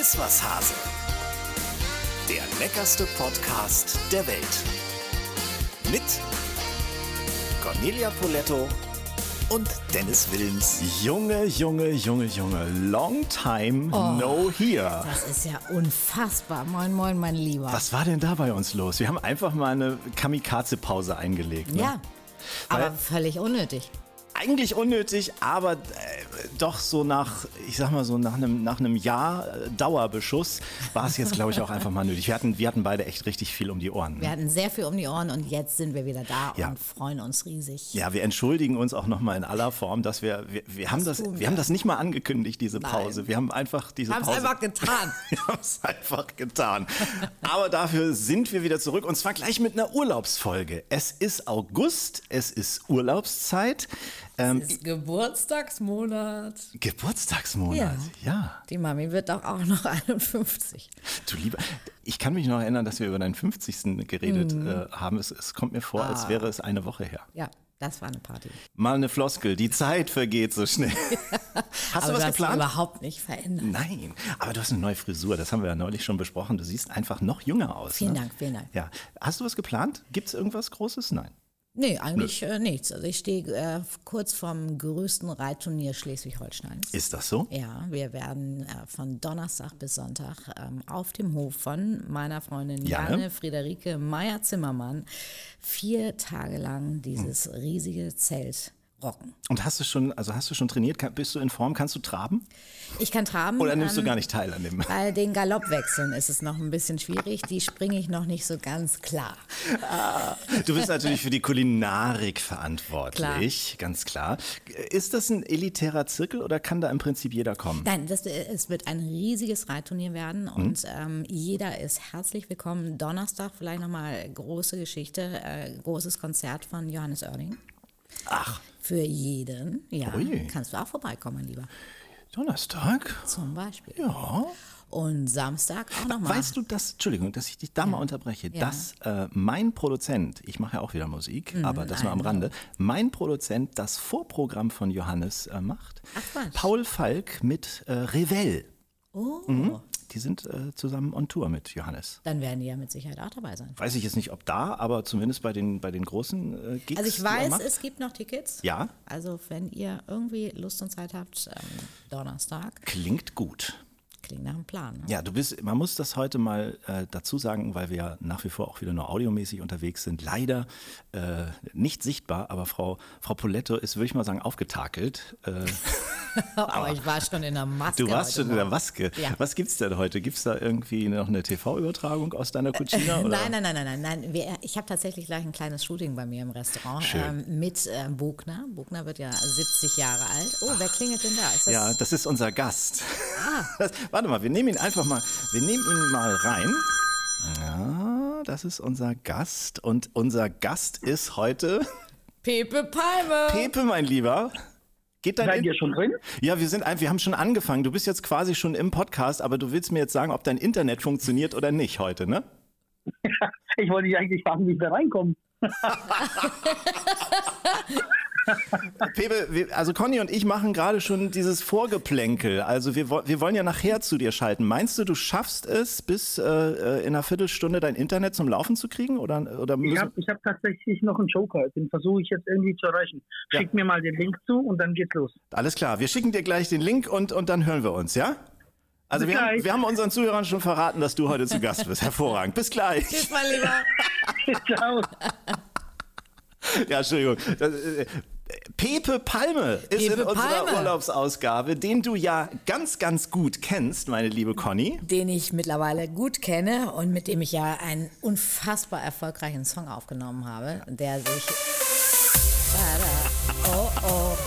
Iss was, Hase. Der leckerste Podcast der Welt. Mit Cornelia Poletto und Dennis Wilms. Junge, long time no here. Das ist ja unfassbar. Moin, moin, mein Lieber. Was war denn da bei uns los? Wir haben einfach mal eine Kamikaze-Pause eingelegt. Ne? Ja, aber völlig unnötig. Eigentlich unnötig, aber doch so nach einem Jahr Dauerbeschuss war es jetzt, glaube ich, auch einfach mal nötig. Wir hatten beide echt richtig viel um die Ohren. Ne? Wir hatten sehr viel um die Ohren und jetzt sind wir wieder da Ja. und freuen uns riesig. Ja, wir entschuldigen uns auch nochmal in aller Form, dass wir haben das nicht mal angekündigt, diese Pause. Nein. Wir haben einfach diese Haben es Pause. einfach getan. Wir haben es einfach getan. Aber dafür sind wir wieder zurück und zwar gleich mit einer Urlaubsfolge. Es ist August, es ist Urlaubszeit. Es ist Geburtstagsmonat. Geburtstagsmonat, ja. Die Mami wird doch auch noch 51. Du lieber, ich kann mich noch erinnern, dass wir über deinen 50. geredet haben. Es kommt mir vor, als wäre es eine Woche her. Ja, das war eine Party. Mal eine Floskel, die Zeit vergeht so schnell. Hast du was das geplant? überhaupt nicht verändert. Nein, aber du hast eine neue Frisur, das haben wir ja neulich schon besprochen. Du siehst einfach noch jünger aus. Vielen ne? Dank, vielen Dank. Ja. Hast du was geplant? Gibt es irgendwas Großes? Nein. Nee, eigentlich nichts. Also ich stehe kurz vorm größten Reitturnier Schleswig-Holsteins. Ist das so? Ja, wir werden von Donnerstag bis Sonntag auf dem Hof von meiner Freundin Janne Friederike Meyer-Zimmermann 4 Tage lang dieses riesige Zelt rocken. Und hast du schon trainiert? Bist du in Form? Kannst du traben? Ich kann traben. Oder nimmst du gar nicht teil an dem? Bei den Galoppwechseln ist es noch ein bisschen schwierig. Die springe ich noch nicht so ganz klar. Du bist natürlich für die Kulinarik verantwortlich, ganz klar. Ist das ein elitärer Zirkel oder kann da im Prinzip jeder kommen? Nein, es wird ein riesiges Reitturnier werden und jeder ist herzlich willkommen. Donnerstag vielleicht nochmal große Geschichte, großes Konzert von Johannes Oerding. Ach. Für jeden, ja. Ui. Kannst du auch vorbeikommen, mein Lieber. Donnerstag? Zum Beispiel. Ja. Und Samstag auch nochmal. Weißt du, Entschuldigung, dass ich dich da mal unterbreche, Ja. dass mein Produzent, ich mache ja auch wieder Musik, aber das nur am Rande, mein Produzent das Vorprogramm von Johannes macht. Ach, Quatsch. Paul Falk mit Revell. Oh, Die sind zusammen on Tour mit Johannes. dann werden die ja mit Sicherheit auch dabei sein. Weiß ich jetzt nicht, ob da, aber zumindest bei den großen Gigs. Also ich die er weiß, macht. es gibt noch Tickets. Ja. Also wenn ihr irgendwie Lust und Zeit habt, Donnerstag, Klingt gut. klingt nach einem Plan. Ne? Ja, man muss das heute mal dazu sagen, weil wir ja nach wie vor auch wieder nur audiomäßig unterwegs sind. Leider nicht sichtbar, aber Frau Poletto ist, würde ich mal sagen, aufgetakelt. Aber ich war schon in der Maske. Du warst heute schon in der Morgen. Maske. Ja. Was gibt's denn heute? Gibt's da irgendwie noch eine TV-Übertragung aus deiner Cucina? Oder? Nein. Ich habe tatsächlich gleich ein kleines Shooting bei mir im Restaurant Schön. mit Bogner. Bogner wird ja 70 Jahre alt. Oh, wer klingelt denn da? Ist das Ja, das ist unser Gast. Warte mal, wir nehmen ihn mal rein. Ja, das ist unser Gast und unser Gast ist heute Pepe Palme? Pepe, mein Lieber. Geht dein Seid ihr schon drin? Ja, wir haben schon angefangen. Du bist jetzt quasi schon im Podcast, aber du willst mir jetzt sagen, ob dein Internet funktioniert oder nicht heute, ne? Ich wollte dich eigentlich fragen, wie ich da reinkomme. Pepe, also Conny und ich machen gerade schon dieses Vorgeplänkel. Also wir wollen ja nachher zu dir schalten. Meinst du, du schaffst es, bis in einer Viertelstunde dein Internet zum Laufen zu kriegen? Oder Ich hab tatsächlich noch einen Joker, den versuche ich jetzt irgendwie zu erreichen. Schick mir mal den Link zu und dann geht's los. Alles klar, wir schicken dir gleich den Link und dann hören wir uns, ja? Also Bis gleich. wir haben unseren Zuhörern schon verraten, dass du heute zu Gast bist. Hervorragend. Bis gleich. Tschüss, mein Lieber. Ciao. Ja, Entschuldigung. Pepe Palme ist Pepe in unserer Palme. Urlaubsausgabe, den du ja ganz, ganz gut kennst, meine liebe Conny. Den ich mittlerweile gut kenne und mit dem ich ja einen unfassbar erfolgreichen Song aufgenommen habe, der sich... Oh, oh.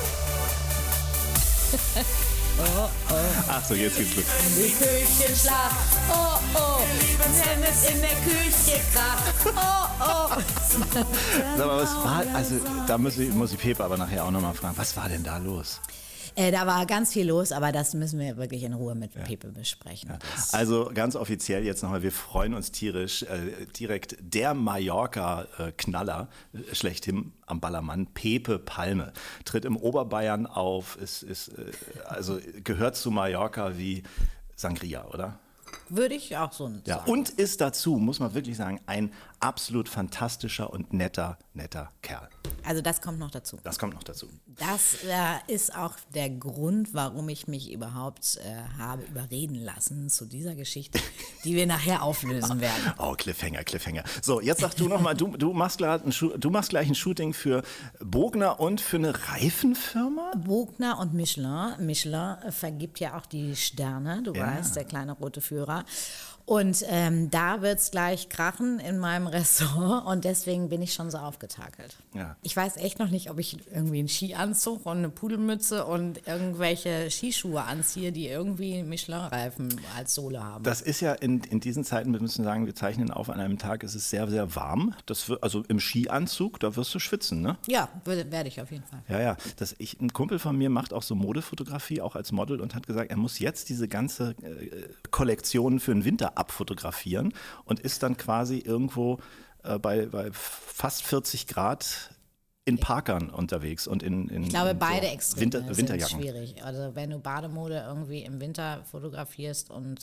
Oh, oh. Ach so, jetzt geht's los. Die Küchenschlaf, oh, oh, wenn es in der Küche kracht, oh, oh. Sag mal, was war, also da muss ich Pepe aber nachher auch nochmal fragen, was war denn da los? Da war ganz viel los, aber das müssen wir wirklich in Ruhe mit Pepe besprechen. Also ganz offiziell jetzt nochmal, wir freuen uns tierisch. Direkt der Mallorca-Knaller schlechthin am Ballermann, Pepe Palme, tritt im Oberbayern auf, also gehört zu Mallorca wie Sangria, oder? Würde ich auch so sagen. Ja, und ist dazu, muss man wirklich sagen, ein absolut fantastischer und netter Kerl. Also das kommt noch dazu. Das kommt noch dazu. Das ist auch der Grund, warum ich mich überhaupt habe überreden lassen zu dieser Geschichte, die wir nachher auflösen werden. Oh, Cliffhanger. So, jetzt sag du nochmal, du machst gleich ein Shooting für Bogner und für eine Reifenfirma? Bogner und Michelin. Michelin vergibt ja auch die Sterne, du weißt, der kleine rote Führer. Und da wird es gleich krachen in meinem Restaurant und deswegen bin ich schon so aufgetakelt. Ja. Ich weiß echt noch nicht, ob ich irgendwie einen Skianzug und eine Pudelmütze und irgendwelche Skischuhe anziehe, die irgendwie Michelin-Reifen als Sohle haben. Das ist ja in diesen Zeiten, wir müssen sagen, wir zeichnen auf an einem Tag, es ist sehr, sehr warm. Also im Skianzug, da wirst du schwitzen, ne? Ja, werde ich auf jeden Fall. Ja. Ein Kumpel von mir macht auch so Modefotografie, auch als Model und hat gesagt, er muss jetzt diese ganze Kollektion für den Winter abfotografieren und ist dann quasi irgendwo bei fast 40 Grad in Parkern unterwegs und in ich glaube, beide so Extreme Winterjacken. sind schwierig. Also wenn du Bademode irgendwie im Winter fotografierst und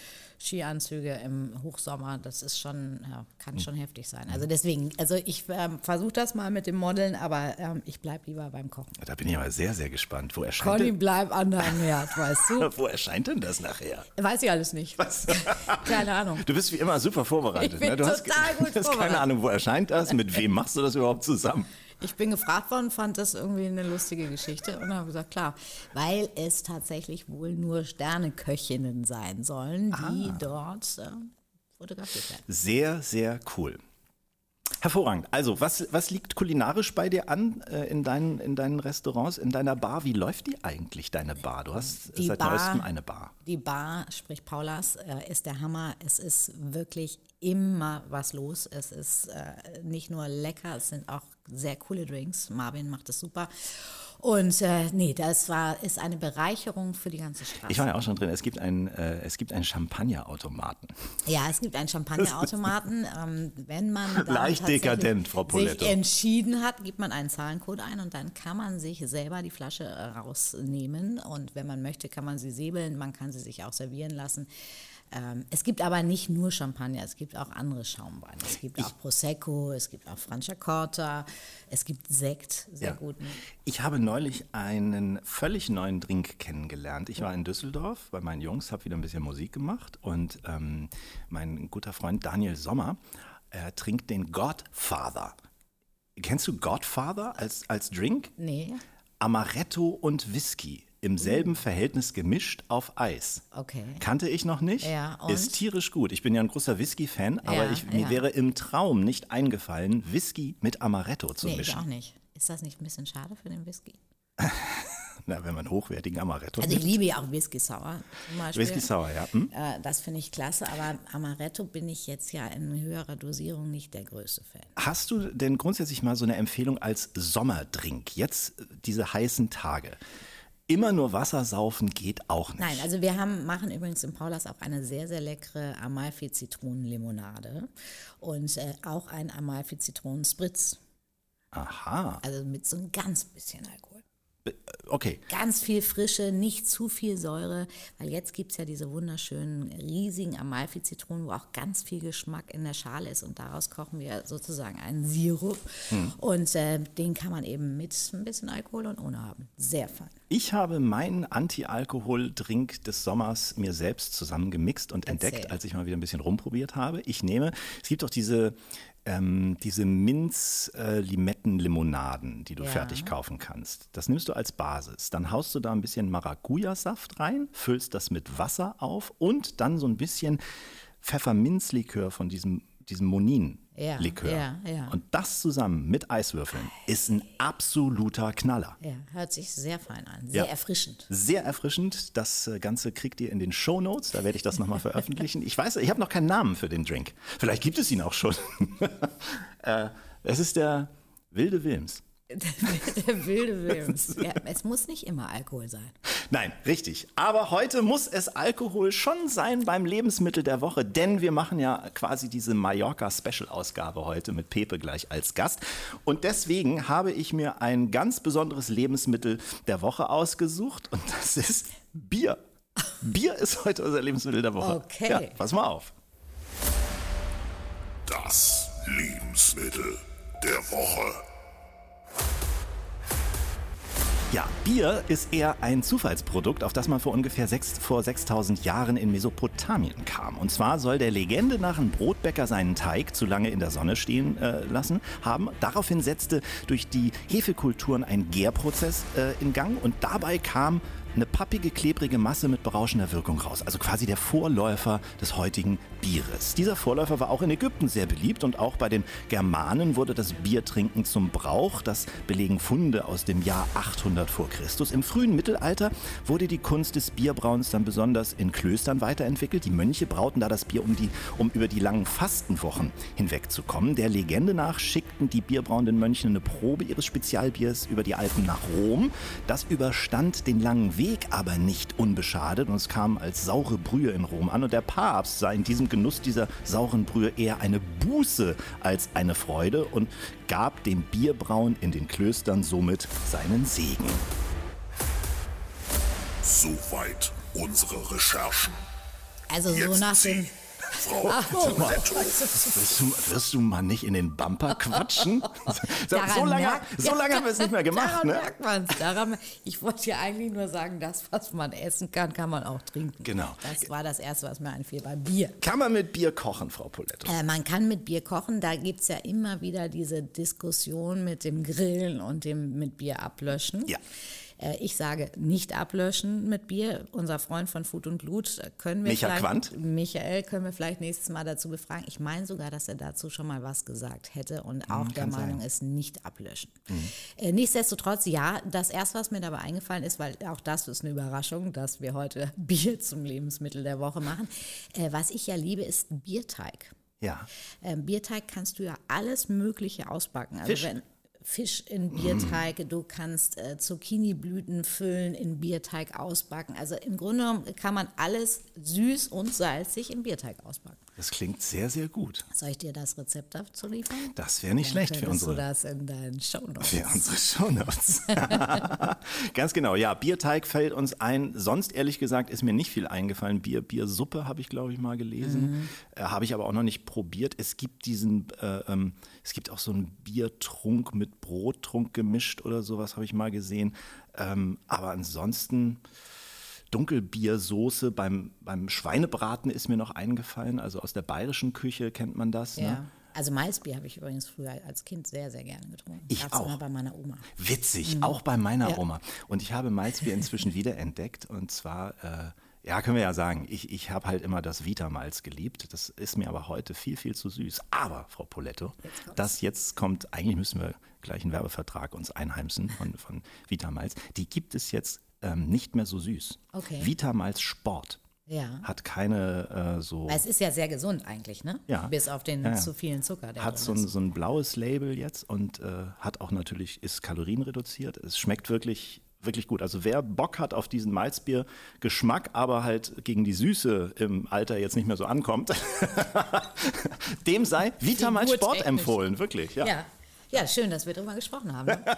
Skianzüge im Hochsommer, das ist schon, kann schon heftig sein. Also deswegen, ich versuche das mal mit dem Modeln, aber ich bleibe lieber beim Kochen. Da bin ich aber sehr, sehr gespannt. Wo erscheint Conny, bleib an deinem Herd, weißt du? Wo erscheint denn das nachher? Weiß ich alles nicht. Was? Keine Ahnung. Du bist wie immer super vorbereitet. Ich bin ne? Du total hast, gut du hast keine vorbereitet. Ahnung, wo erscheint das? Mit wem machst du das überhaupt zusammen? Ich bin gefragt worden, fand das irgendwie eine lustige Geschichte und habe gesagt, klar, weil es tatsächlich wohl nur Sterneköchinnen sein sollen, die dort fotografiert werden. Sehr, sehr cool. Hervorragend. Also, was liegt kulinarisch bei dir an in deinen Restaurants, in deiner Bar? Wie läuft die eigentlich, deine Bar? Du hast seit neuestem eine Bar. Die Bar, sprich Paulas, ist der Hammer. Es ist wirklich immer was los. Es ist nicht nur lecker, es sind auch sehr coole Drinks. Marvin macht es super. Und ist eine Bereicherung für die ganze Straße. Ich war ja auch schon drin. Es gibt einen Champagnerautomaten. Ja, es gibt einen Champagnerautomaten. Wenn man dann Leicht dekadent, Frau Poletto. sich entschieden hat, gibt man einen Zahlencode ein und dann kann man sich selber die Flasche rausnehmen. Und wenn man möchte, kann man sie säbeln, man kann sie sich auch servieren lassen. Es gibt aber nicht nur Champagner, es gibt auch andere Schaumweine. Es gibt auch Prosecco, es gibt auch Franciacorta, es gibt Sekt, sehr guten. Ich habe neulich einen völlig neuen Drink kennengelernt. Ich war in Düsseldorf bei meinen Jungs, habe wieder ein bisschen Musik gemacht und mein guter Freund Daniel Sommer trinkt den Godfather. Kennst du Godfather als Drink? Nee. Amaretto und Whisky. Im selben Verhältnis gemischt auf Eis. Okay. Kannte ich noch nicht. Ja, und? Ist tierisch gut. Ich bin ja ein großer Whisky-Fan, aber Ja, mir wäre im Traum nicht eingefallen, Whisky mit Amaretto zu Nee, ich mischen. auch nicht. Ist das nicht ein bisschen schade für den Whisky? Na, wenn man hochwertigen Amaretto Also ich nimmt. liebe ja auch Whisky Sour zum Beispiel. Whisky Sour, ja. Hm? Das finde ich klasse, aber Amaretto bin ich jetzt ja in höherer Dosierung nicht der größte Fan. Hast du denn grundsätzlich mal so eine Empfehlung als Sommerdrink? Jetzt diese heißen Tage. Immer nur Wasser saufen geht auch nicht. Nein, also wir machen übrigens im Paulas auch eine sehr, sehr leckere Amalfi-Zitronenlimonade und auch ein Amalfi-Zitronen-Spritz. Aha, Also mit so ein ganz bisschen Alkohol. okay. Ganz viel Frische, nicht zu viel Säure, weil jetzt gibt es ja diese wunderschönen, riesigen Amalfi-Zitronen, wo auch ganz viel Geschmack in der Schale ist und daraus kochen wir sozusagen einen Sirup und den kann man eben mit ein bisschen Alkohol und ohne haben. Sehr fein. Ich habe meinen Anti-Alkohol-Drink des Sommers mir selbst zusammengemixt und Erzähl. entdeckt, als ich mal wieder ein bisschen rumprobiert habe. Es gibt doch diese Minz-Limetten-Limonaden, die du fertig kaufen kannst. Das nimmst du als Basis. Dann haust du da ein bisschen Maracuja-Saft rein, füllst das mit Wasser auf und dann so ein bisschen Pfefferminzlikör von diesem Monin-Likör. Ja. Und das zusammen mit Eiswürfeln ist ein absoluter Knaller. Ja, hört sich sehr fein an, sehr erfrischend. Sehr erfrischend. Das Ganze kriegt ihr in den Shownotes. Da werde ich das nochmal veröffentlichen. Ich weiß, ich habe noch keinen Namen für den Drink. Vielleicht gibt es ihn auch schon. Es ist der Wilde Wilms. Der wilde Wilms. Ja, es muss nicht immer Alkohol sein. Nein, richtig. Aber heute muss es Alkohol schon sein beim Lebensmittel der Woche, denn wir machen ja quasi diese Mallorca-Special-Ausgabe heute mit Pepe gleich als Gast. Und deswegen habe ich mir ein ganz besonderes Lebensmittel der Woche ausgesucht und das ist Bier. Bier ist heute unser Lebensmittel der Woche. Okay. Ja, pass mal auf. Das Lebensmittel der Woche. Ja, Bier ist eher ein Zufallsprodukt, auf das man vor ungefähr 6.000 Jahren in Mesopotamien kam. Und zwar soll der Legende nach ein Brotbäcker seinen Teig zu lange in der Sonne stehen lassen haben. Daraufhin setzte durch die Hefekulturen ein Gärprozess in Gang und dabei kam eine pappige, klebrige Masse mit berauschender Wirkung raus. Also quasi der Vorläufer des heutigen Bieres. Dieser Vorläufer war auch in Ägypten sehr beliebt und auch bei den Germanen wurde das Biertrinken zum Brauch. Das belegen Funde aus dem Jahr 800 vor Christus. Im frühen Mittelalter wurde die Kunst des Bierbrauens dann besonders in Klöstern weiterentwickelt. Die Mönche brauten da das Bier, um über die langen Fastenwochen hinwegzukommen. Der Legende nach schickten die bierbrauenden Mönche eine Probe ihres Spezialbiers über die Alpen nach Rom. Das überstand den langen Weg aber nicht unbeschadet und es kam als saure Brühe in Rom an und der Papst sah in diesem Genuss dieser sauren Brühe eher eine Buße als eine Freude und gab dem Bierbrauen in den Klöstern somit seinen Segen. Soweit unsere Recherchen. Also so Jetzt nach Sie, dem... Frau Oh, Poletto. Wirst du mal nicht in den Bumper quatschen? So Daran lange merkt- haben wir es nicht mehr gemacht, Daran ne? merkt man es. Ich wollte ja eigentlich nur sagen, das, was man essen kann, kann man auch trinken. Genau. Das war das Erste, was mir einfiel beim Bier. Kann man mit Bier kochen, Frau Poletto? Man kann mit Bier kochen, da gibt es ja immer wieder diese Diskussion mit dem Grillen und dem mit Bier ablöschen. Ja. Ich sage nicht ablöschen mit Bier. Unser Freund von Food und Blut können wir Michael können wir vielleicht nächstes Mal dazu befragen. Ich meine sogar, dass er dazu schon mal was gesagt hätte und auch der Meinung ist, nicht ablöschen. Nichtsdestotrotz, ja, das Erste, was mir dabei eingefallen ist, weil auch das ist eine Überraschung, dass wir heute Bier zum Lebensmittel der Woche machen. Was ich ja liebe, ist Bierteig. Ja. Bierteig kannst du ja alles Mögliche ausbacken. Also Fisch? Fisch in Bierteig, du kannst Zucchini-Blüten füllen, in Bierteig ausbacken. Also im Grunde genommen kann man alles süß und salzig in Bierteig ausbacken. Das klingt sehr, sehr gut. Soll ich dir das Rezept dazu liefern? Das wäre nicht schlecht für unsere... du das in deinen Shownotes. Für unsere Shownotes. Ganz genau, ja, Bierteig fällt uns ein. Sonst, ehrlich gesagt, ist mir nicht viel eingefallen. Biersuppe habe ich, glaube ich, mal gelesen. Habe ich aber auch noch nicht probiert. Es gibt es gibt auch so einen Biertrunk mit Brottrunk gemischt oder sowas, habe ich mal gesehen. Aber ansonsten... Dunkelbiersoße beim Schweinebraten ist mir noch eingefallen. Also aus der bayerischen Küche kennt man das. Ja. Ne? Also Maisbier habe ich übrigens früher als Kind sehr, sehr gerne getrunken. Ich Gab's auch. immer bei meiner Oma. Witzig, auch bei meiner Oma. Und ich habe Malzbier inzwischen wiederentdeckt. Und zwar, können wir ja sagen, ich habe halt immer das Vitamalz geliebt. Das ist mir aber heute viel, viel zu süß. Aber, Frau Poletto, jetzt kommt, eigentlich müssen wir gleich einen Werbevertrag uns einheimsen von Vitamalz. Die gibt es jetzt nicht mehr so süß. Okay. Vitamalz Sport. Ja. Hat keine Weil es ist ja sehr gesund eigentlich, ne? Ja. Bis auf den zu vielen Zucker. Der hat drin ist. so ein blaues Label jetzt und hat auch ist kalorienreduziert. Es schmeckt wirklich, wirklich gut. Also wer Bock hat auf diesen Malzbier-Geschmack, aber halt gegen die Süße im Alter jetzt nicht mehr so ankommt, dem sei Vitamalz Sport empfohlen, wirklich. Ja, schön, dass wir darüber gesprochen haben. Ne?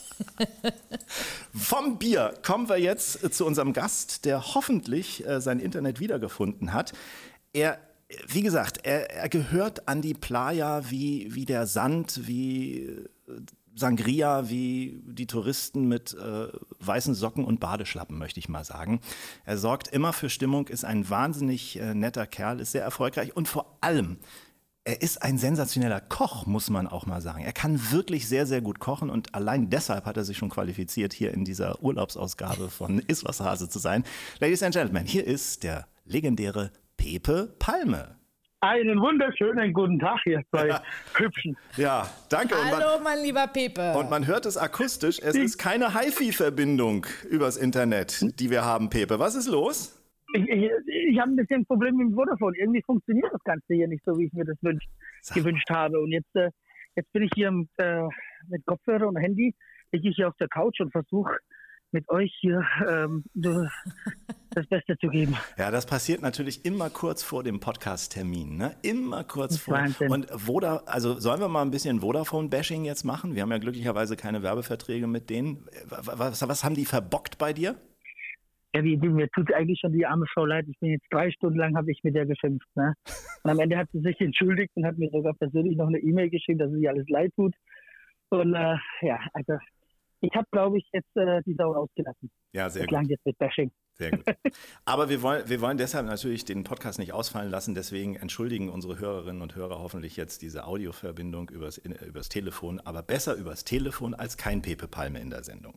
Vom Bier kommen wir jetzt zu unserem Gast, der hoffentlich sein Internet wiedergefunden hat. Wie gesagt, er gehört an die Playa wie der Sand, wie Sangria, wie die Touristen mit weißen Socken und Badeschlappen, möchte ich mal sagen. Er sorgt immer für Stimmung, ist ein wahnsinnig netter Kerl, ist sehr erfolgreich und vor allem, er ist ein sensationeller Koch, muss man auch mal sagen. Er kann wirklich sehr, sehr gut kochen und allein deshalb hat er sich schon qualifiziert, hier in dieser Urlaubsausgabe von Iswas-Hase zu sein. Ladies and Gentlemen, hier ist der legendäre Pepe Palme. Einen wunderschönen guten Tag, ihr zwei Hübschen. Ja, danke. Hallo, mein lieber Pepe. Und man hört es akustisch, es ist keine HiFi-Verbindung übers Internet, die wir haben, Pepe. Was ist los? Ich habe ein bisschen ein Problem mit dem Vodafone. Irgendwie funktioniert das Ganze hier nicht so, wie ich mir das gewünscht habe. Und jetzt bin ich hier mit Kopfhörer und Handy, liege ich hier auf der Couch und versuche mit euch hier das Beste zu geben. Ja, das passiert natürlich immer kurz vor dem Podcast-Termin, ne? Immer kurz vor. Wahnsinn. Und sollen wir mal ein bisschen Vodafone-Bashing jetzt machen? Wir haben ja glücklicherweise keine Werbeverträge mit denen. Was haben die verbockt bei dir? Ja, mir tut eigentlich schon die arme Frau leid. Ich bin jetzt 3 Stunden lang, habe ich mit der geschimpft. Ne? Und am Ende hat sie sich entschuldigt und hat mir sogar persönlich noch eine E-Mail geschrieben, dass es ihr alles leid tut. Und also ich habe, glaube ich, jetzt die Sau ausgelassen. Ja, sehr gut. Lang jetzt mit Bashing. Sehr gut. Aber wir wollen deshalb natürlich den Podcast nicht ausfallen lassen. Deswegen entschuldigen unsere Hörerinnen und Hörer hoffentlich jetzt diese Audioverbindung übers Telefon. Aber besser übers Telefon als kein Pepe Palme in der Sendung.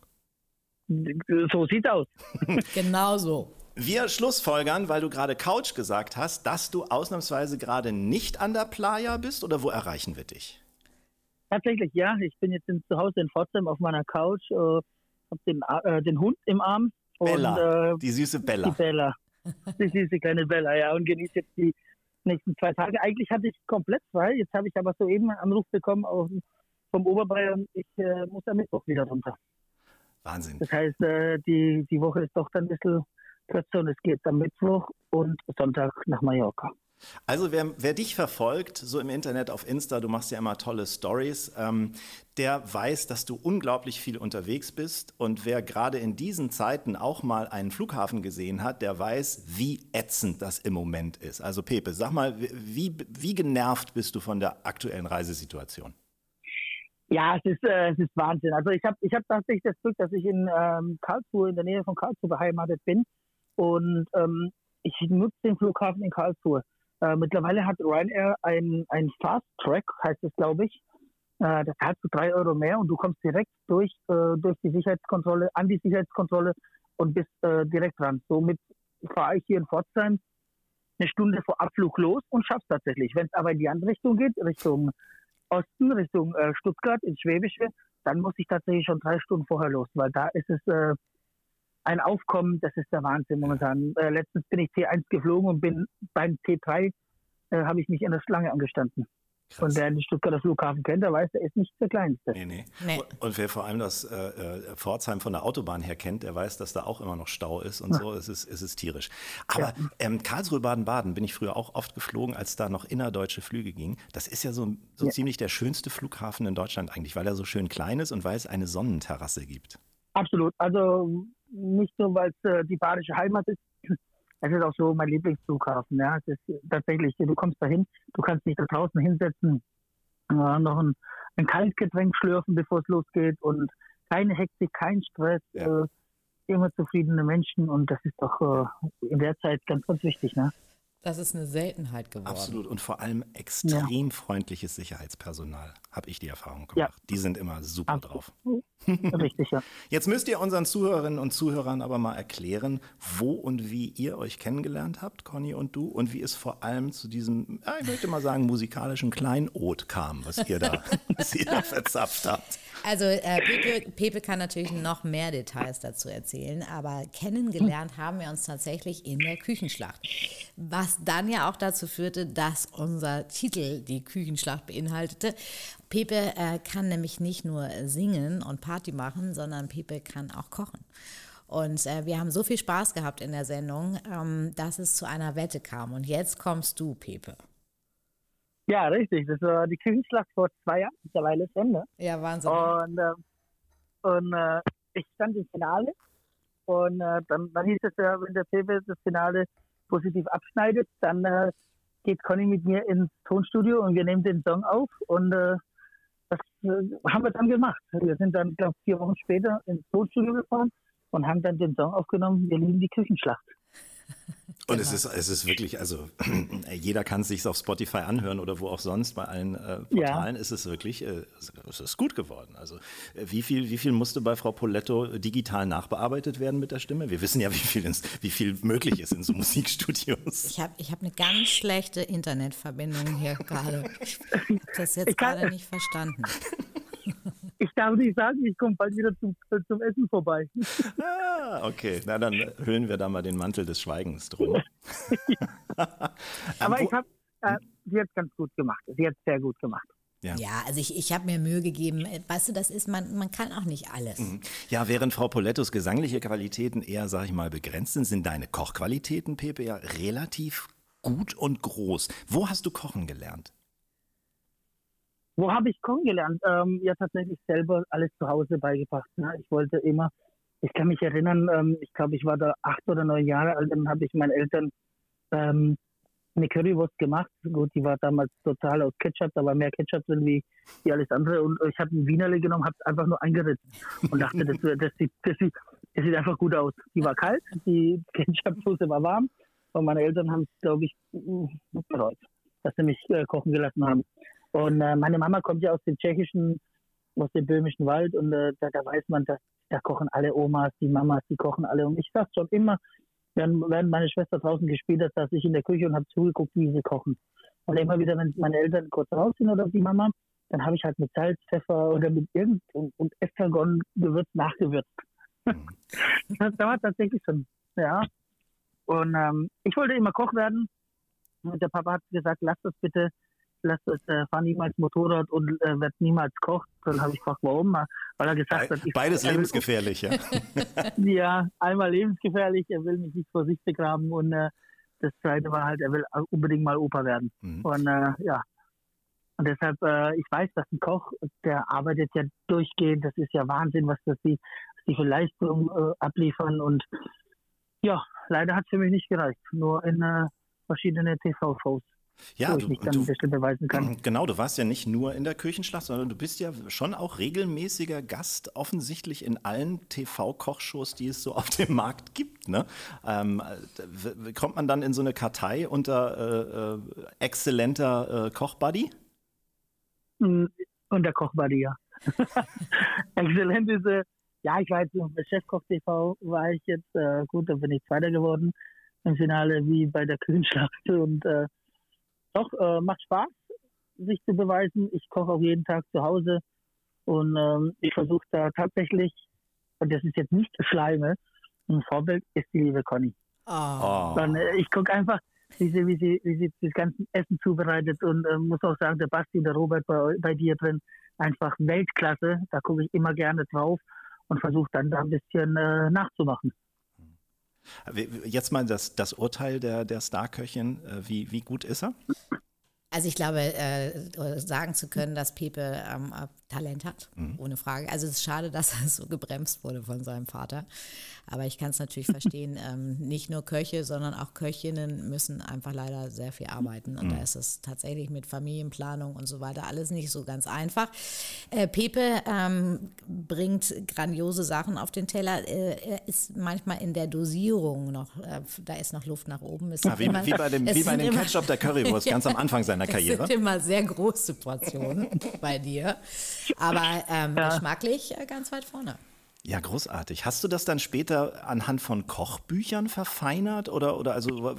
So sieht's aus. Genau so. Wir schlussfolgern, weil du gerade Couch gesagt hast, dass du ausnahmsweise gerade nicht an der Playa bist, oder wo erreichen wir dich? Tatsächlich, ja. Ich bin jetzt zu Hause in Pforzheim auf meiner Couch, habe den Hund im Arm. Bella, und, die süße Bella. Die Bella. Die süße kleine Bella, ja. Und genieße jetzt die nächsten 2 Tage. Eigentlich hatte ich komplett frei. Jetzt habe ich aber soeben einen Anruf bekommen vom Oberbayern. Ich muss am Mittwoch wieder runter. Wahnsinn. Das heißt, die Woche ist doch dann ein bisschen kürzer und es geht am Mittwoch und Sonntag nach Mallorca. Also wer dich verfolgt, so im Internet, auf Insta, du machst ja immer tolle Stories, der weiß, dass du unglaublich viel unterwegs bist. Und wer gerade in diesen Zeiten auch mal einen Flughafen gesehen hat, der weiß, wie ätzend das im Moment ist. Also Pepe, sag mal, wie genervt bist du von der aktuellen Reisesituation? Ja, es ist Wahnsinn. Also ich hab tatsächlich das Glück, dass ich in Karlsruhe, in der Nähe von Karlsruhe beheimatet bin. Und ich nutze den Flughafen in Karlsruhe. Mittlerweile hat Ryanair ein Fast Track, heißt es, glaube ich. Da zahlst du 3 Euro mehr und du kommst direkt durch die Sicherheitskontrolle, an die Sicherheitskontrolle und bist direkt dran. Somit fahre ich hier in Pforzheim 1 Stunde vor Abflug los und schaff's tatsächlich. Wenn es aber in die andere Richtung geht, Richtung Osten, Richtung Stuttgart, ins Schwäbische, dann muss ich tatsächlich schon 3 Stunden vorher los, weil da ist es ein Aufkommen, das ist der Wahnsinn momentan. Letztens bin ich T1 geflogen und bin beim T3 habe ich mich in der Schlange angestanden. Krass. Und wer den Stuttgarter Flughafen kennt, der weiß, der ist nicht der kleinste. Nee. Und wer vor allem das Pforzheim von der Autobahn her kennt, der weiß, dass da auch immer noch Stau ist und so. Es ist tierisch. Aber Karlsruhe, Baden-Baden bin ich früher auch oft geflogen, als da noch innerdeutsche Flüge gingen. Das ist ja so ziemlich der schönste Flughafen in Deutschland eigentlich, weil er so schön klein ist und weil es eine Sonnenterrasse gibt. Absolut. Also nicht nur, weil es die badische Heimat ist, es ist auch so mein Lieblingsflughafen. Ja, es ist tatsächlich, du kommst dahin, du kannst dich da draußen hinsetzen, noch ein Kaltgetränk schlürfen, bevor es losgeht und keine Hektik, kein Stress, immer zufriedene Menschen und das ist doch in der Zeit ganz, ganz wichtig. Ne? Das ist eine Seltenheit geworden. Absolut und vor allem extrem freundliches Sicherheitspersonal, habe ich die Erfahrung gemacht. Ja. Die sind immer super drauf. Richtig, ja. Jetzt müsst ihr unseren Zuhörerinnen und Zuhörern aber mal erklären, wo und wie ihr euch kennengelernt habt, Conny und du, und wie es vor allem zu diesem, ich möchte mal sagen, musikalischen Kleinod kam, was ihr da verzapft habt. Also Pepe kann natürlich noch mehr Details dazu erzählen, aber kennengelernt haben wir uns tatsächlich in der Küchenschlacht. Was dann ja auch dazu führte, dass unser Titel die Küchenschlacht beinhaltete. Pepe kann nämlich nicht nur singen und Party machen, sondern Pepe kann auch kochen. Und wir haben so viel Spaß gehabt in der Sendung, dass es zu einer Wette kam. Und jetzt kommst du, Pepe. Ja, richtig. Das war die Küchenschlacht vor 2 Jahren, mittlerweile ist Ende. Ja, Wahnsinn. Und ich stand im Finale und dann hieß es ja, wenn der Pepe das Finale positiv abschneidet, dann geht Conny mit mir ins Tonstudio und wir nehmen den Song auf und das haben wir dann gemacht. Wir sind dann, glaube ich, 4 Wochen später ins Tonstudio gefahren und haben dann den Song aufgenommen, wir lieben die Küchenschlacht. Und es ist wirklich, also jeder kann es sich auf Spotify anhören oder wo auch sonst, bei allen Portalen ist es wirklich, es ist gut geworden. Also wie viel musste bei Frau Poletto digital nachbearbeitet werden mit der Stimme? Wir wissen ja, wie viel möglich ist in so Musikstudios. Ich hab eine ganz schlechte Internetverbindung hier gerade. Ich habe das jetzt gerade nicht verstanden. Ich darf nicht sagen, ich komme bald wieder zum Essen vorbei. Okay. Na, dann hüllen wir da mal den Mantel des Schweigens drum. Aber sie hat es ganz gut gemacht. Sie hat es sehr gut gemacht. Ja, also ich habe mir Mühe gegeben. Weißt du, das ist, man kann auch nicht alles. Ja, während Frau Polettos gesangliche Qualitäten eher, sag ich mal, begrenzt sind deine Kochqualitäten, Pepe, ja relativ gut und groß. Wo hast du kochen gelernt? Wo habe ich kochen gelernt? Ja, tatsächlich selber alles zu Hause beigebracht. Ne? Ich wollte immer Ich kann mich erinnern, ich glaube, ich war da 8 oder 9 Jahre alt, dann habe ich meinen Eltern eine Currywurst gemacht. Gut, die war damals total aus Ketchup, da war mehr Ketchup drin wie alles andere. Und ich habe ein Wienerle genommen, habe es einfach nur eingeritzt und dachte, das sieht einfach gut aus. Die war kalt, die Ketchupsoße war warm und meine Eltern haben es, glaube ich, bereut, dass sie mich kochen gelassen haben. Und meine Mama kommt ja aus dem böhmischen Wald und da weiß man, dass da kochen alle Omas, die Mamas, die kochen alle. Und ich sag schon immer, während meine Schwester draußen gespielt hat, saß ich in der Küche und habe zugeguckt, wie sie kochen. Und immer wieder, wenn meine Eltern kurz raus sind oder die Mama, dann habe ich halt mit Salz, Pfeffer oder mit und Estragon Gewürz nachgewürzt. Das dauert tatsächlich schon, ja. Und ich wollte immer Koch werden. Und der Papa hat gesagt, lass das, fahr niemals Motorrad und werd niemals Koch. Dann habe ich gefragt, warum? Weil er gesagt hat, beides lebensgefährlich, ja. Ja, einmal lebensgefährlich, er will mich nicht vor sich begraben und das zweite war halt, er will unbedingt mal Opa werden. Und ja, und deshalb, ich weiß, dass ein Koch, der arbeitet ja durchgehend, das ist ja Wahnsinn, was die für Leistung abliefern und ja, leider hat es für mich nicht gereicht, nur in verschiedene TV-Shows. Ja, wo ich mich dann bestimmt beweisen kann. Genau, du warst ja nicht nur in der Küchenschlacht, sondern du bist ja schon auch regelmäßiger Gast, offensichtlich in allen TV-Kochshows, die es so auf dem Markt gibt. Ne? Kommt man dann in so eine Kartei unter exzellenter Kochbuddy? Unter Kochbuddy, ja. Exzellent ist, ja, ich war jetzt bei Chefkoch TV, war ich jetzt, gut, da bin ich Zweiter geworden im Finale wie bei der Küchenschlacht und doch, macht Spaß, sich zu beweisen. Ich koche auch jeden Tag zu Hause und ich versuche da tatsächlich, und das ist jetzt nicht Schleime, ein Vorbild ist die liebe Conny. Dann, ich gucke einfach, wie sie das ganze Essen zubereitet und muss auch sagen, der Basti und der Robert bei dir drin, einfach Weltklasse. Da gucke ich immer gerne drauf und versuche dann da ein bisschen nachzumachen. Jetzt mal das Urteil der Starköchin, wie gut ist er? Also ich glaube, sagen zu können, dass Pepe Talent hat, ohne Frage. Also es ist schade, dass er so gebremst wurde von seinem Vater. Aber ich kann es natürlich verstehen, nicht nur Köche, sondern auch Köchinnen müssen einfach leider sehr viel arbeiten. Und da ist es tatsächlich mit Familienplanung und so weiter alles nicht so ganz einfach. Pepe bringt grandiose Sachen auf den Teller. Er ist manchmal in der Dosierung noch, da ist noch Luft nach oben. Wie bei dem Ketchup der Currywurst, ganz am Anfang seiner Karriere. Das sind immer sehr große Portionen bei dir. Aber geschmacklich ganz weit vorne. Ja, großartig. Hast du das dann später anhand von Kochbüchern verfeinert oder also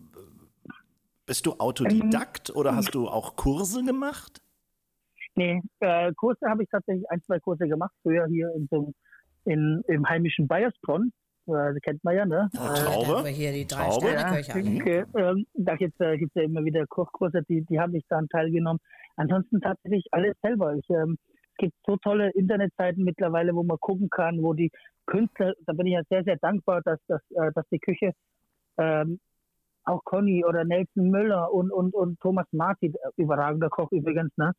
bist du Autodidakt oder hast du auch Kurse gemacht? Nee, Kurse habe ich tatsächlich 1-2 Kurse gemacht, früher hier im heimischen Bayersbronn. Kennt man ja, ne? Traube. Da hier die 3 Traube. Sterne-Köche. Okay. Da gibt's ja immer wieder Kochkurse, die habe ich dann teilgenommen. Ansonsten tatsächlich alles selber. Es gibt so tolle Internetseiten mittlerweile, wo man gucken kann, wo die Künstler, da bin ich ja sehr, sehr dankbar, dass die Küche auch Conny oder Nelson Müller und Thomas Martin, überragender Koch übrigens, ne?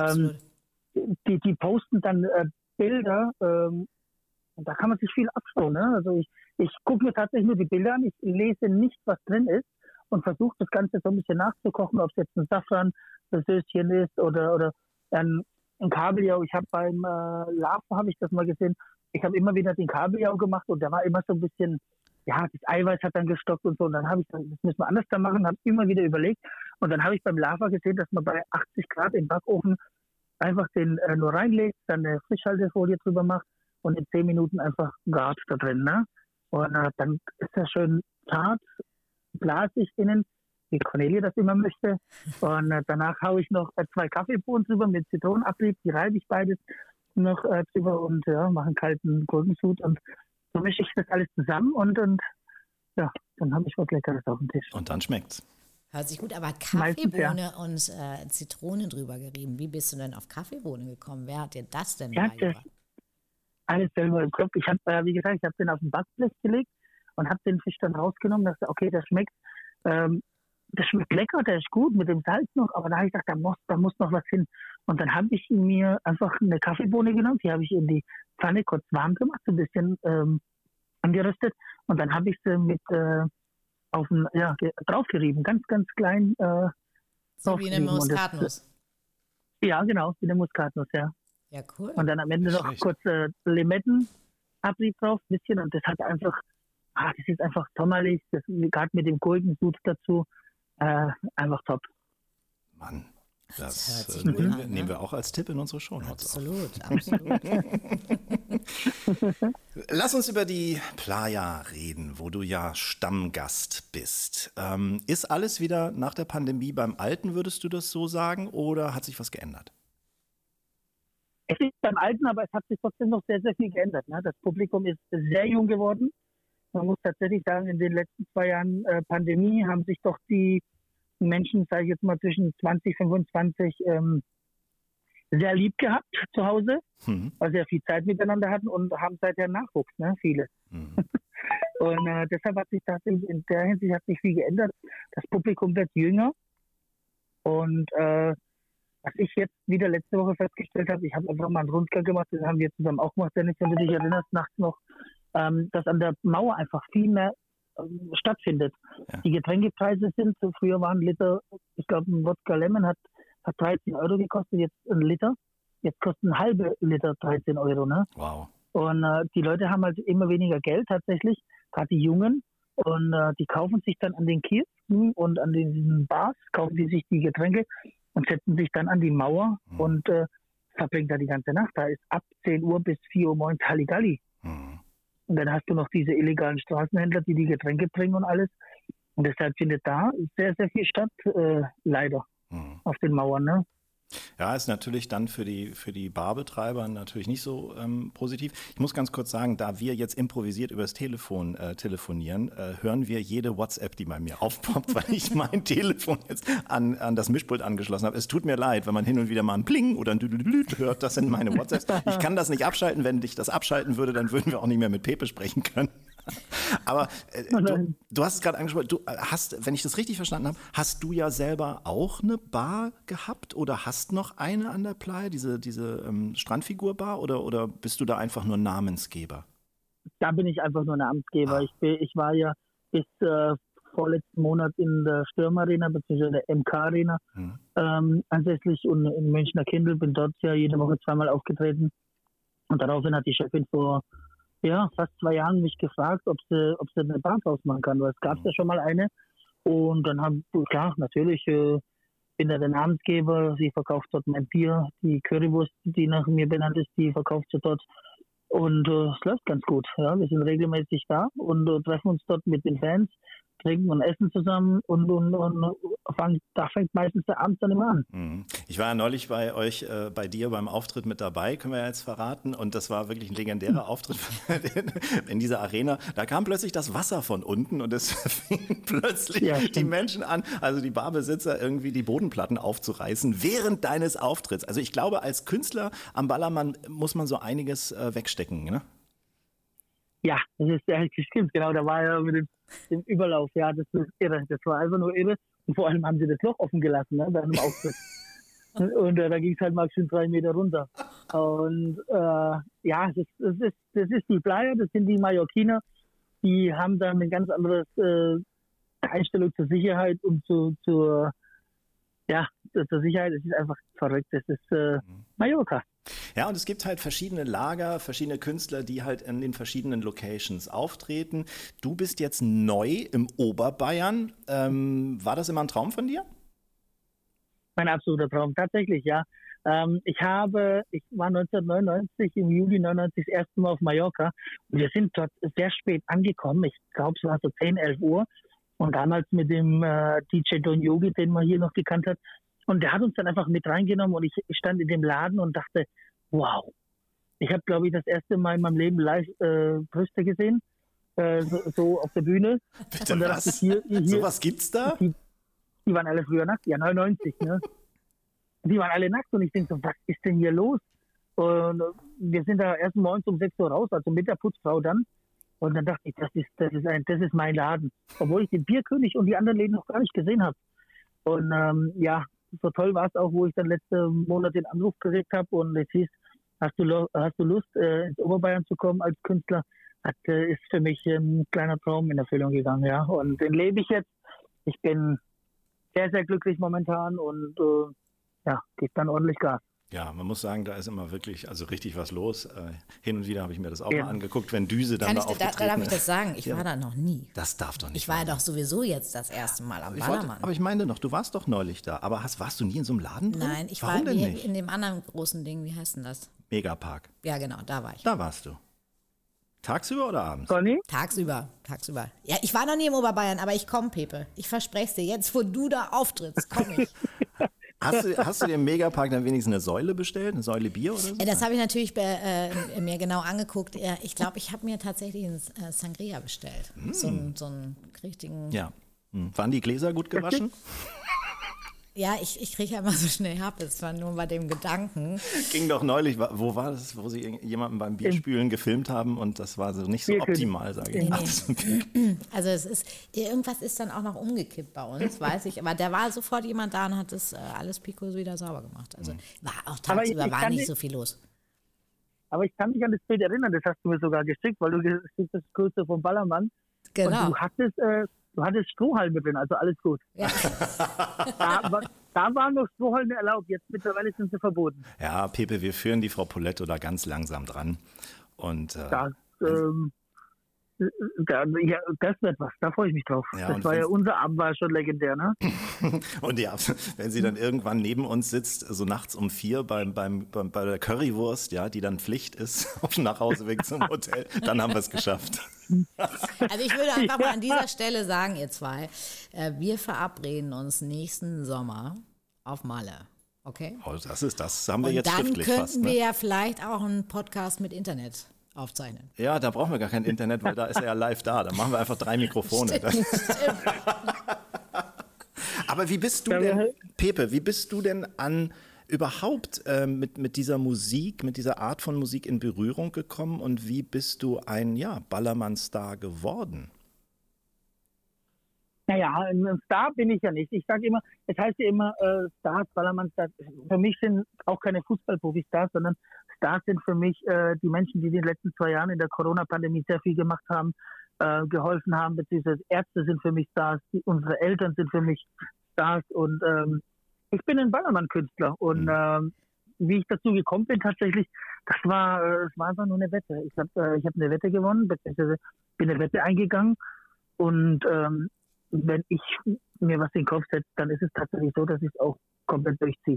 Die posten dann Bilder, und da kann man sich viel abschauen. Ne? Also ich gucke mir tatsächlich nur die Bilder an, ich lese nicht, was drin ist und versuche das Ganze so ein bisschen nachzukochen, ob es jetzt ein Safran-Söschen ist oder ein Kabeljau. Ich habe beim Lava, habe ich das mal gesehen, ich habe immer wieder den Kabeljau gemacht und der war immer so ein bisschen, ja, das Eiweiß hat dann gestockt und so. Und dann habe ich dann, das müssen wir anders da machen, habe immer wieder überlegt. Und dann habe ich beim Lava gesehen, dass man bei 80 Grad im Backofen einfach den nur reinlegt, dann eine Frischhaltefolie drüber macht und in 10 Minuten einfach gart da drin. Ne? Und dann ist er schön zart, blasig innen, wie Cornelia das immer möchte. Und danach haue ich noch 2 Kaffeebohnen drüber mit Zitronenabrieb, die reibe ich beides noch drüber und mache einen kalten Gurkensud. Und so mische ich das alles zusammen und ja, dann habe ich was Leckeres auf dem Tisch. Und dann schmeckt's. Hört sich gut, aber Kaffeebohne und Zitrone drüber gerieben. Wie bist du denn auf Kaffeebohne gekommen? Wer hat dir das denn beigebracht? Alles selber im Kopf. Ich habe, wie gesagt, den auf den Backblech gelegt und habe den Fisch dann rausgenommen. Dachte, okay, das schmeckt lecker, der ist gut mit dem Salz noch, aber da habe ich gedacht, da muss noch was hin. Und dann habe ich mir einfach eine Kaffeebohne genommen, die habe ich in die Pfanne kurz warm gemacht, so ein bisschen angeröstet. Und dann habe ich sie mit draufgerieben, ganz, ganz klein. So wie eine Muskatnuss. Ja, genau, wie eine Muskatnuss, ja. Ja, cool. Und dann am Ende noch kurz Limettenabrieb drauf, ein bisschen. Und das hat einfach, das ist einfach sommerlich, gerade mit dem Gurkensud dazu, einfach top. Mann, Das das hört sich gut an, nehmen wir auch als Tipp in unsere Shownotes auf. Absolut. Lass uns über die Playa reden, wo du ja Stammgast bist. Ist alles wieder nach der Pandemie beim Alten, würdest du das so sagen, oder hat sich was geändert? Es ist beim Alten, aber es hat sich trotzdem noch sehr, sehr viel geändert. Ne? Das Publikum ist sehr jung geworden. Man muss tatsächlich sagen, in den letzten 2 Jahren Pandemie haben sich doch die Menschen, sage ich jetzt mal, zwischen 20, 25 sehr lieb gehabt zu Hause, weil sie ja viel Zeit miteinander hatten und haben seither Nachwuchs, ne? Viele. Und deshalb hat sich tatsächlich in der Hinsicht hat sich viel geändert. Das Publikum wird jünger und was ich jetzt wieder letzte Woche festgestellt habe, ich habe einfach mal einen Rundgang gemacht, das haben wir zusammen auch gemacht, Dennis, wenn du dich erinnerst, nachts noch, dass an der Mauer einfach viel mehr stattfindet. Ja. Die Getränkepreise sind, so früher waren ein Liter, ich glaube ein Wodka Lemon hat 13 Euro gekostet, jetzt ein Liter. Jetzt kostet ein halber Liter 13 Euro. Ne? Wow. Und die Leute haben halt immer weniger Geld tatsächlich, gerade die Jungen. Und die kaufen sich dann an den Kiosken und an diesen Bars, kaufen die sich die Getränke und setzen sich dann an die Mauer und verbringen da die ganze Nacht. Da ist ab 10 Uhr bis 4 Uhr morgens Halligalli. Und dann hast du noch diese illegalen Straßenhändler, die Getränke bringen und alles. Und deshalb findet da sehr, sehr viel statt, leider, auf den Mauern. Ne? Ja, ist natürlich dann für die Barbetreiber natürlich nicht so positiv. Ich muss ganz kurz sagen, da wir jetzt improvisiert übers Telefon telefonieren, hören wir jede WhatsApp, die bei mir aufpoppt, weil ich mein Telefon jetzt an das Mischpult angeschlossen habe. Es tut mir leid, wenn man hin und wieder mal ein Pling oder ein Düdelüt hört, das sind meine WhatsApps. Ich kann das nicht abschalten. Wenn ich das abschalten würde, dann würden wir auch nicht mehr mit Pepe sprechen können. Aber du hast es gerade angesprochen, du hast, wenn ich das richtig verstanden habe, hast du ja selber auch eine Bar gehabt oder hast noch eine an der Playa, diese Strandfigur-Bar oder bist du da einfach nur Namensgeber? Da bin ich einfach nur Namensgeber. Ich war ja bis vorletzten Monat in der Stürmarena bzw. der MK-Arena ansässig und in Münchner Kindl, bin dort ja jede Woche 2-mal aufgetreten und daraufhin hat die Chefin vor fast 2 Jahren mich gefragt, ob sie eine Bar draus machen kann, weil es gab ja schon mal eine. Und dann natürlich bin da der Namensgeber, sie verkauft dort mein Bier, die Currywurst, die nach mir benannt ist, die verkauft sie dort. Und es läuft ganz gut. Ja, wir sind regelmäßig da und treffen uns dort mit den Fans, trinken und essen zusammen und da fängt meistens der Abend dann immer an. Ich war ja neulich bei euch, bei dir beim Auftritt mit dabei, können wir ja jetzt verraten. Und das war wirklich ein legendärer Auftritt in dieser Arena. Da kam plötzlich das Wasser von unten und es fingen plötzlich die Menschen an, also die Barbesitzer irgendwie die Bodenplatten aufzureißen während deines Auftritts. Also ich glaube, als Künstler am Ballermann muss man so einiges wegstecken, ne? Ja, das ist stimmt, genau, da war ja mit dem Überlauf, das ist irre, das war einfach nur irre und vor allem haben sie das Loch offen gelassen, ne, bei einem Auftritt und da ging es halt mal schön 3 Meter runter und das ist die Playa, das sind die Mallorquiner, die haben da eine ganz andere Einstellung zur Sicherheit und zur Sicherheit, es ist einfach verrückt, das ist Mallorca. Ja, und es gibt halt verschiedene Lager, verschiedene Künstler, die halt in den verschiedenen Locations auftreten. Du bist jetzt neu im Oberbayern. War das immer ein Traum von dir? Mein absoluter Traum, tatsächlich, ja. Ich war 1999, im Juli 99 das erste Mal auf Mallorca und wir sind dort sehr spät angekommen. Ich glaube, es war so 10, 11 Uhr und damals mit dem DJ Don Yogi, den man hier noch gekannt hat. Und der hat uns dann einfach mit reingenommen und ich stand in dem Laden und dachte, wow. Ich habe, glaube ich, das erste Mal in meinem Leben live Brüste gesehen, so auf der Bühne. Bitte und was? So was gibt's da? Die waren alle früher nackt, ja 99, ne? Die waren alle nackt und ich denke so, was ist denn hier los? Und wir sind da erst morgens um 6 Uhr raus, also mit der Putzfrau dann. Und dann dachte ich, das ist mein Laden. Obwohl ich den Bierkönig und die anderen Läden noch gar nicht gesehen habe. Und so toll war es auch, wo ich dann letzten Monat den Anruf gekriegt habe und es hieß, hast du Lust, ins Oberbayern zu kommen als Künstler? Ist für mich ein kleiner Traum in Erfüllung gegangen, ja. Und den lebe ich jetzt. Ich bin sehr, sehr glücklich momentan und gebe dann ordentlich Gas. Ja, man muss sagen, da ist immer wirklich, also richtig was los. Hin und wieder habe ich mir das auch mal angeguckt, wenn Düse dann da aufgetreten ist. Darf ich das sagen? Ich war da noch nie. Das darf doch nicht. Ich war ja doch sowieso jetzt das erste Mal am Ballermann. Aber ich meinte noch, du warst doch neulich da. Aber warst du nie in so einem Laden drin? Nein, ich war in dem anderen großen Ding, wie heißt denn das? Megapark. Ja, genau, da war ich. Da warst du. Tagsüber oder abends? Conny? Tagsüber. Ja, ich war noch nie im Oberbayern, aber ich komme, Pepe. Ich verspreche es dir. Jetzt, wo du da auftrittst, komme ich. Hast du dir im Megapark dann wenigstens eine Säule bestellt? Eine Säule Bier oder so? Das habe ich natürlich mir genau angeguckt. Ich glaube, ich habe mir tatsächlich einen Sangria bestellt. So einen richtigen... Ja. Waren die Gläser gut gewaschen? Ja, ich kriege ja immer so schnell Happes, zwar nur bei dem Gedanken. Ging doch neulich, wo war das, wo sie jemanden beim Bierspülen gefilmt haben und das war so nicht so optimal, sage ich. Nee. Also irgendwas ist dann auch noch umgekippt bei uns, weiß ich, aber da war sofort jemand da und hat das alles Pico wieder sauber gemacht. Also war auch tagsüber war nicht so viel los. Aber ich kann mich an das Bild erinnern, das hast du mir sogar geschickt, weil du geschickt das Größte vom Ballermann. Genau. Und du hattest Strohhalme drin, also alles gut. Ja. Da waren noch Strohhalme erlaubt, jetzt mittlerweile sind sie verboten. Ja, Pepe, wir führen die Frau Poletto da ganz langsam dran. Und das wird was, da freue ich mich drauf. Ja, das war ja unser Abend, war schon legendär, ne? Und ja, wenn sie dann irgendwann neben uns sitzt, so nachts um 4 bei der Currywurst, ja, die dann Pflicht ist, auf dem Nachhauseweg zum Hotel, dann haben wir es geschafft. Also ich würde einfach mal an dieser Stelle sagen, ihr zwei, wir verabreden uns nächsten Sommer auf Malle. Okay? Oh, das haben wir jetzt schriftlich fast. Dann fast. könnten wir ja vielleicht auch einen Podcast mit Internet aufzeichnen. Ja, da brauchen wir gar kein Internet, weil da ist er ja live da. Da machen wir einfach 3 Mikrofone. Stimmt. Aber wie bist du denn, Pepe, wie bist du denn überhaupt mit dieser Musik, mit dieser Art von Musik in Berührung gekommen und wie bist du ein Ballermann-Star geworden? Naja, ein Star bin ich ja nicht. Ich sage immer, es heißt ja immer Stars, Ballermann-Stars. Für mich sind auch keine Fußballprofi-Stars, sondern Stars sind für mich die Menschen, die in den letzten 2 Jahren in der Corona-Pandemie sehr viel gemacht haben, geholfen haben, beziehungsweise Ärzte sind für mich Stars, unsere Eltern sind für mich Stars und ich bin ein Ballermann-Künstler und wie ich dazu gekommen bin tatsächlich, das war einfach nur eine Wette. Ich habe eine Wette gewonnen, beziehungsweise bin eine Wette eingegangen und wenn ich mir was in den Kopf setze, dann ist es tatsächlich so, dass ich es auch komplett durchziehe.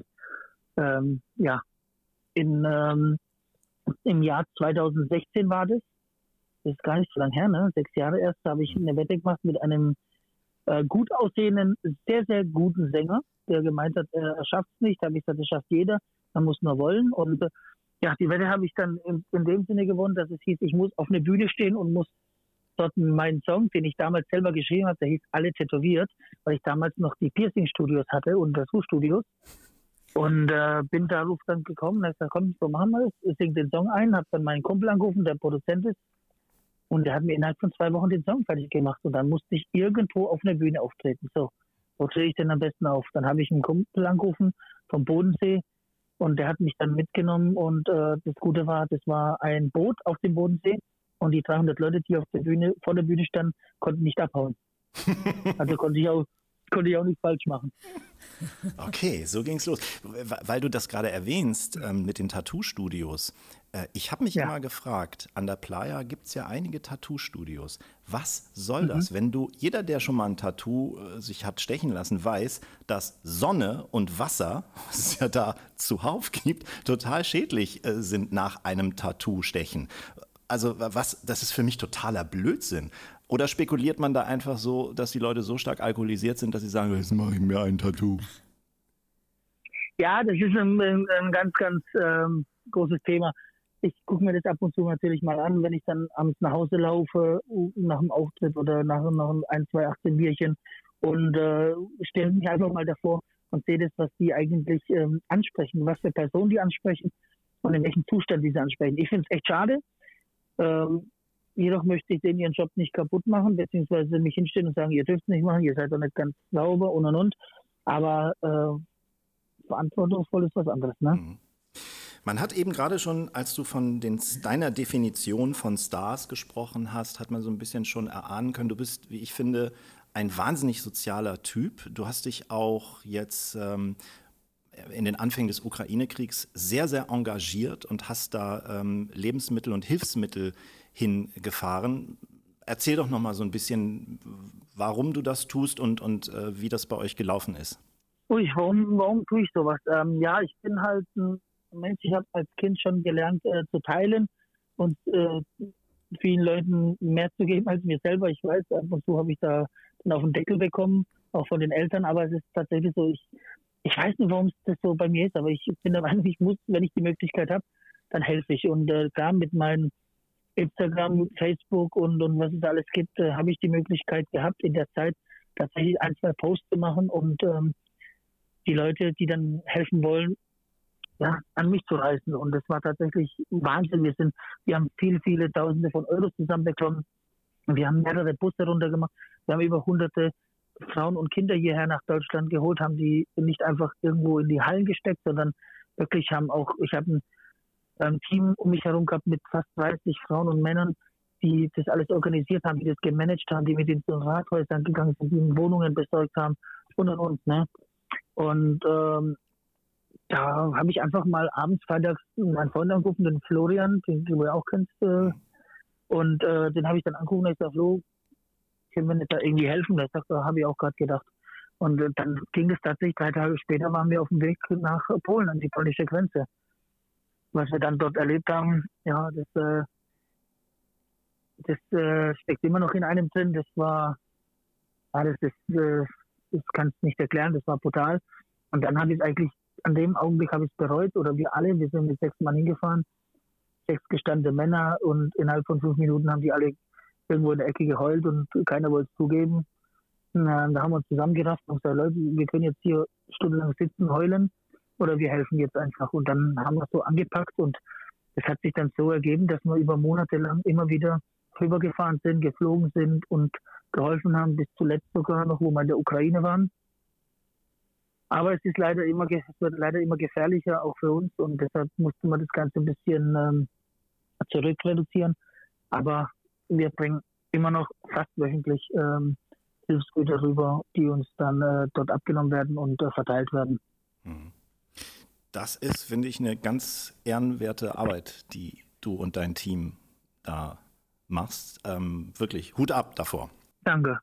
Im Jahr 2016 war das ist gar nicht so lange her, ne? 6 Jahre erst, habe ich eine Wette gemacht mit einem gut aussehenden, sehr, sehr guten Sänger, der gemeint hat, er schafft es nicht. Da habe ich gesagt, das schafft jeder, man muss nur wollen. Und die Wette habe ich dann in dem Sinne gewonnen, dass es hieß, ich muss auf einer Bühne stehen und muss dort meinen Song, den ich damals selber geschrieben habe, der hieß Alle tätowiert, weil ich damals noch die Piercing-Studios hatte und Tattoo-Studios. Und bin darauf dann gekommen und habe gesagt, komm, so machen wir es. Ich singe den Song ein, habe dann meinen Kumpel angerufen, der Produzent ist. Und der hat mir innerhalb von 2 Wochen den Song fertig gemacht. Und dann musste ich irgendwo auf einer Bühne auftreten. So, wo trete ich denn am besten auf? Dann habe ich einen Kumpel angerufen vom Bodensee. Und der hat mich dann mitgenommen. Und das Gute war, das war ein Boot auf dem Bodensee. Und die 300 Leute, die vor der Bühne standen, konnten nicht abhauen. Also konnte ich auch nicht falsch machen. Okay, so ging's los. Weil du das gerade erwähnst mit den Tattoo-Studios. Ich habe mich immer gefragt, an der Playa gibt es ja einige Tattoo-Studios. Was soll das, wenn jeder, der schon mal ein Tattoo sich hat stechen lassen, weiß, dass Sonne und Wasser, was es ja da zuhauf gibt, total schädlich sind nach einem Tattoo-Stechen. Also das ist für mich totaler Blödsinn. Oder spekuliert man da einfach so, dass die Leute so stark alkoholisiert sind, dass sie sagen, jetzt mache ich mir ein Tattoo? Ja, das ist ein ganz, ganz großes Thema. Ich gucke mir das ab und zu natürlich mal an, wenn ich dann abends nach Hause laufe, nach dem Auftritt oder nach 1, 2, 18 Bierchen und stelle mich einfach mal davor und sehe das, was die eigentlich ansprechen, was für Personen die ansprechen und in welchem Zustand die sie ansprechen. Ich finde es echt schade. Jedoch möchte ich denen ihren Job nicht kaputt machen, beziehungsweise mich hinstellen und sagen, ihr dürft es nicht machen, ihr seid doch nicht ganz sauber und. Aber verantwortungsvoll ist was anderes, ne? Mhm. Man hat eben gerade schon, als du von deiner Definition von Stars gesprochen hast, hat man so ein bisschen schon erahnen können, du bist, wie ich finde, ein wahnsinnig sozialer Typ. Du hast dich auch jetzt in den Anfängen des Ukraine-Kriegs sehr, sehr engagiert und hast da Lebensmittel und Hilfsmittel hingefahren. Erzähl doch noch mal so ein bisschen, warum du das tust und wie das bei euch gelaufen ist. Warum tue ich sowas? Ja, ich bin halt ein Mensch, ich habe als Kind schon gelernt zu teilen und vielen Leuten mehr zu geben als mir selber. Ich weiß, ab und zu habe ich da dann auf den Deckel bekommen, auch von den Eltern, aber es ist tatsächlich so, ich weiß nicht, warum das so bei mir ist, aber ich bin der Meinung, ich muss, wenn ich die Möglichkeit habe, dann helfe ich. Und da mit meinem Instagram, Facebook und was es alles gibt, habe ich die Möglichkeit gehabt, in der Zeit tatsächlich 1, 2 Posts zu machen und die Leute, die dann helfen wollen, ja, an mich zu reißen. Und das war tatsächlich Wahnsinn. Wir haben viele Tausende von Euros zusammenbekommen. Wir haben mehrere Busse runtergemacht. Wir haben über hunderte Frauen und Kinder hierher nach Deutschland geholt, haben die nicht einfach irgendwo in die Hallen gesteckt, sondern wirklich ich habe ein Team um mich herum gehabt mit fast 30 Frauen und Männern, die das alles organisiert haben, die das gemanagt haben, die mit in den Rathäusern gegangen sind, die Wohnungen besorgt haben und, ne. Und da habe ich einfach mal abends, freitags meinen Freund angerufen, den Florian, den du ja auch kennst, und den habe ich dann angerufen und ich sage, Flo, können wir nicht da irgendwie helfen? Das habe ich auch gerade gedacht. Und dann ging es tatsächlich, 3 Tage später waren wir auf dem Weg nach Polen, an die polnische Grenze. Was wir dann dort erlebt haben, ja, das steckt immer noch in einem drin. Das kannst du nicht erklären, das war brutal. Und dann habe ich es eigentlich, an dem Augenblick habe ich es bereut, oder wir alle, wir sind mit 6 Mann hingefahren, 6 gestandene Männer, und innerhalb von 5 Minuten haben die alle irgendwo in der Ecke geheult und keiner wollte es zugeben. Da haben wir uns zusammengerafft und gesagt, Leute, wir können jetzt hier stundenlang sitzen, heulen, oder wir helfen jetzt einfach. Und dann haben wir es so angepackt und es hat sich dann so ergeben, dass wir über Monate lang immer wieder rübergefahren sind, geflogen sind und geholfen haben, bis zuletzt sogar noch, wo wir in der Ukraine waren. Aber es wird leider immer gefährlicher, auch für uns, und deshalb musste man das Ganze ein bisschen zurückreduzieren. Aber wir bringen immer noch fast wöchentlich Hilfsgüter rüber, die uns dann dort abgenommen werden und verteilt werden. Das ist, finde ich, eine ganz ehrenwerte Arbeit, die du und dein Team da machst. Wirklich, Hut ab davor. Danke.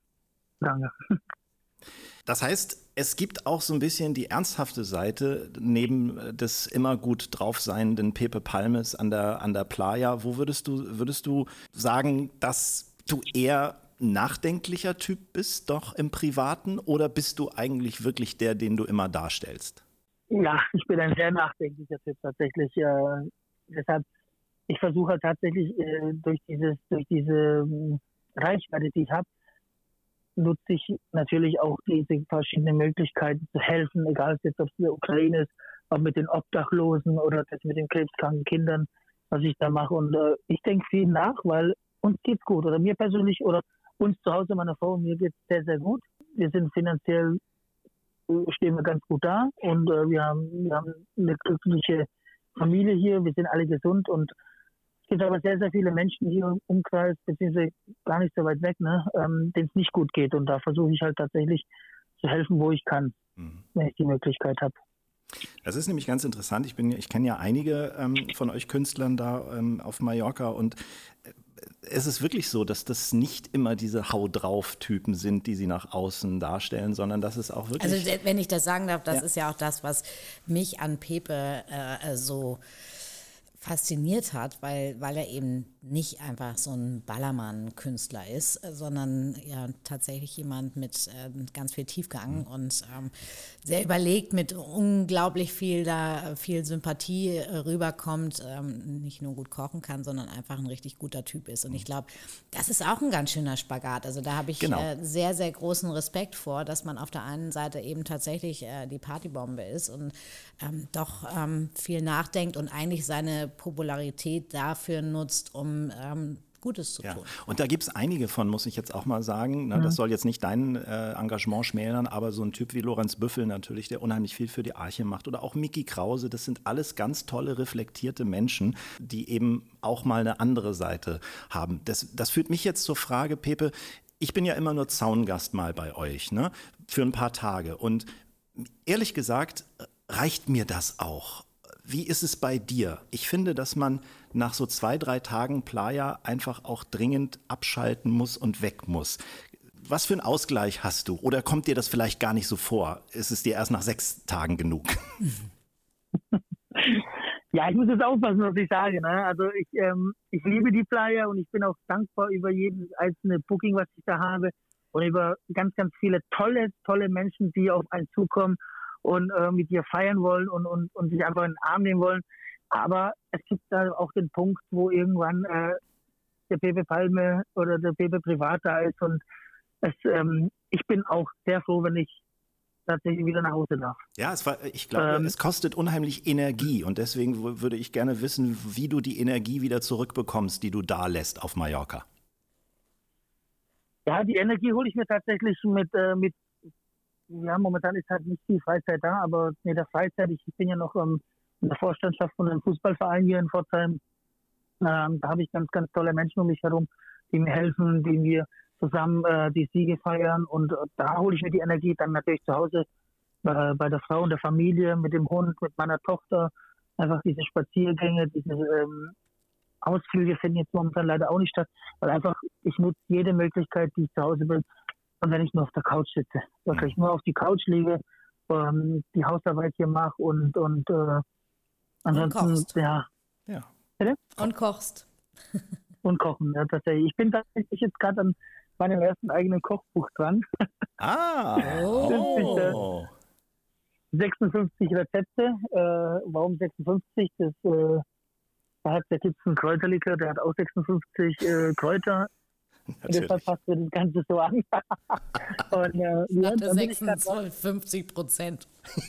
Das heißt, es gibt auch so ein bisschen die ernsthafte Seite neben des immer gut draufseienden Pepe Palmes an der Playa. Wo würdest du sagen, dass du eher nachdenklicher Typ bist, doch im Privaten, oder bist du eigentlich wirklich der, den du immer darstellst? Ja, ich bin ein sehr nachdenklicher Typ tatsächlich. Deshalb, ich versuche tatsächlich durch diese Reichweite, die ich habe, nutze ich natürlich auch diese verschiedenen Möglichkeiten zu helfen, egal ob es in der Ukraine ist, ob mit den Obdachlosen oder das mit den krebskranken Kindern, was ich da mache. Und ich denke viel nach, weil uns geht's gut, oder mir persönlich oder uns zu Hause, meiner Frau und mir geht's sehr, sehr gut. Wir sind finanziell, stehen wir ganz gut da, und wir haben eine glückliche Familie hier, wir sind alle gesund, und es gibt aber sehr, sehr viele Menschen hier im Umkreis, beziehungsweise gar nicht so weit weg, ne, denen es nicht gut geht, und da versuche ich halt tatsächlich zu helfen, wo ich kann, wenn ich die Möglichkeit habe. Das ist nämlich ganz interessant. Ich kenne ja einige von euch Künstlern da auf Mallorca, und es ist wirklich so, dass das nicht immer diese Hau-drauf-Typen sind, die sie nach außen darstellen, sondern dass es auch wirklich... Also wenn ich das sagen darf, das ist ja auch das, was mich an Pepe so fasziniert hat, weil er eben nicht einfach so ein Ballermann-Künstler ist, sondern ja tatsächlich jemand mit ganz viel Tiefgang und sehr überlegt, mit unglaublich viel Sympathie rüberkommt, nicht nur gut kochen kann, sondern einfach ein richtig guter Typ ist. Und ich glaube, das ist auch ein ganz schöner Spagat. Also da habe ich sehr, sehr großen Respekt vor, dass man auf der einen Seite eben tatsächlich die Partybombe ist und doch viel nachdenkt und eigentlich seine Popularität dafür nutzt, um Gutes zu tun. Und da gibt es einige von, muss ich jetzt auch mal sagen. Ne? Das soll jetzt nicht dein Engagement schmälern, aber so ein Typ wie Lorenz Büffel natürlich, der unheimlich viel für die Arche macht. Oder auch Micky Krause, das sind alles ganz tolle, reflektierte Menschen, die eben auch mal eine andere Seite haben. Das führt mich jetzt zur Frage, Pepe, ich bin ja immer nur Zaungast mal bei euch, ne? Für ein paar Tage. Und ehrlich gesagt, reicht mir das auch? Wie ist es bei dir? Ich finde, dass man nach so 2-3 Tagen Playa einfach auch dringend abschalten muss und weg muss. Was für einen Ausgleich hast du? Oder kommt dir das vielleicht gar nicht so vor? Ist es dir erst nach 6 Tagen genug? Ja, ich muss jetzt aufpassen, was ich sage. Ne? Also ich liebe die Playa und ich bin auch dankbar über jedes einzelne Booking, was ich da habe und über ganz, ganz viele tolle Menschen, die auf einen zukommen und mit dir feiern wollen und sich einfach in den Arm nehmen wollen. Aber es gibt da auch den Punkt, wo irgendwann der Pepe Palme oder der Pepe privat da ist und ich bin auch sehr froh, wenn ich tatsächlich wieder nach Hause darf. Ja, ich glaube, es kostet unheimlich Energie und deswegen würde ich gerne wissen, wie du die Energie wieder zurückbekommst, die du da lässt auf Mallorca. Ja, die Energie hole ich mir tatsächlich mit ja, momentan ist halt nicht viel Freizeit da, aber mit der Freizeit, ich bin ja noch in der Vorstandschaft von einem Fußballverein hier in Pforzheim. Da habe ich ganz, ganz tolle Menschen um mich herum, die mir helfen, die mir zusammen die Siege feiern und da hole ich mir die Energie dann natürlich zu Hause bei der Frau und der Familie, mit dem Hund, mit meiner Tochter. Einfach diese Spaziergänge, diese Ausflüge finden jetzt momentan leider auch nicht statt, weil einfach ich nutze jede Möglichkeit, die ich zu Hause bin. Und wenn ich nur auf der Couch sitze, wirklich nur auf die Couch liege, die Hausarbeit hier mache und ansonsten, kochst. ja. Bitte? Und kochst. Und kochen, ja, tatsächlich. Ich bin tatsächlich jetzt gerade an meinem ersten eigenen Kochbuch dran. Ah, 56 Rezepte. Warum 56? Da gibt es einen Kräuterlikör, der hat auch 56 Kräuter. Deshalb passt mir das Ganze so an. Und, ja, 50%.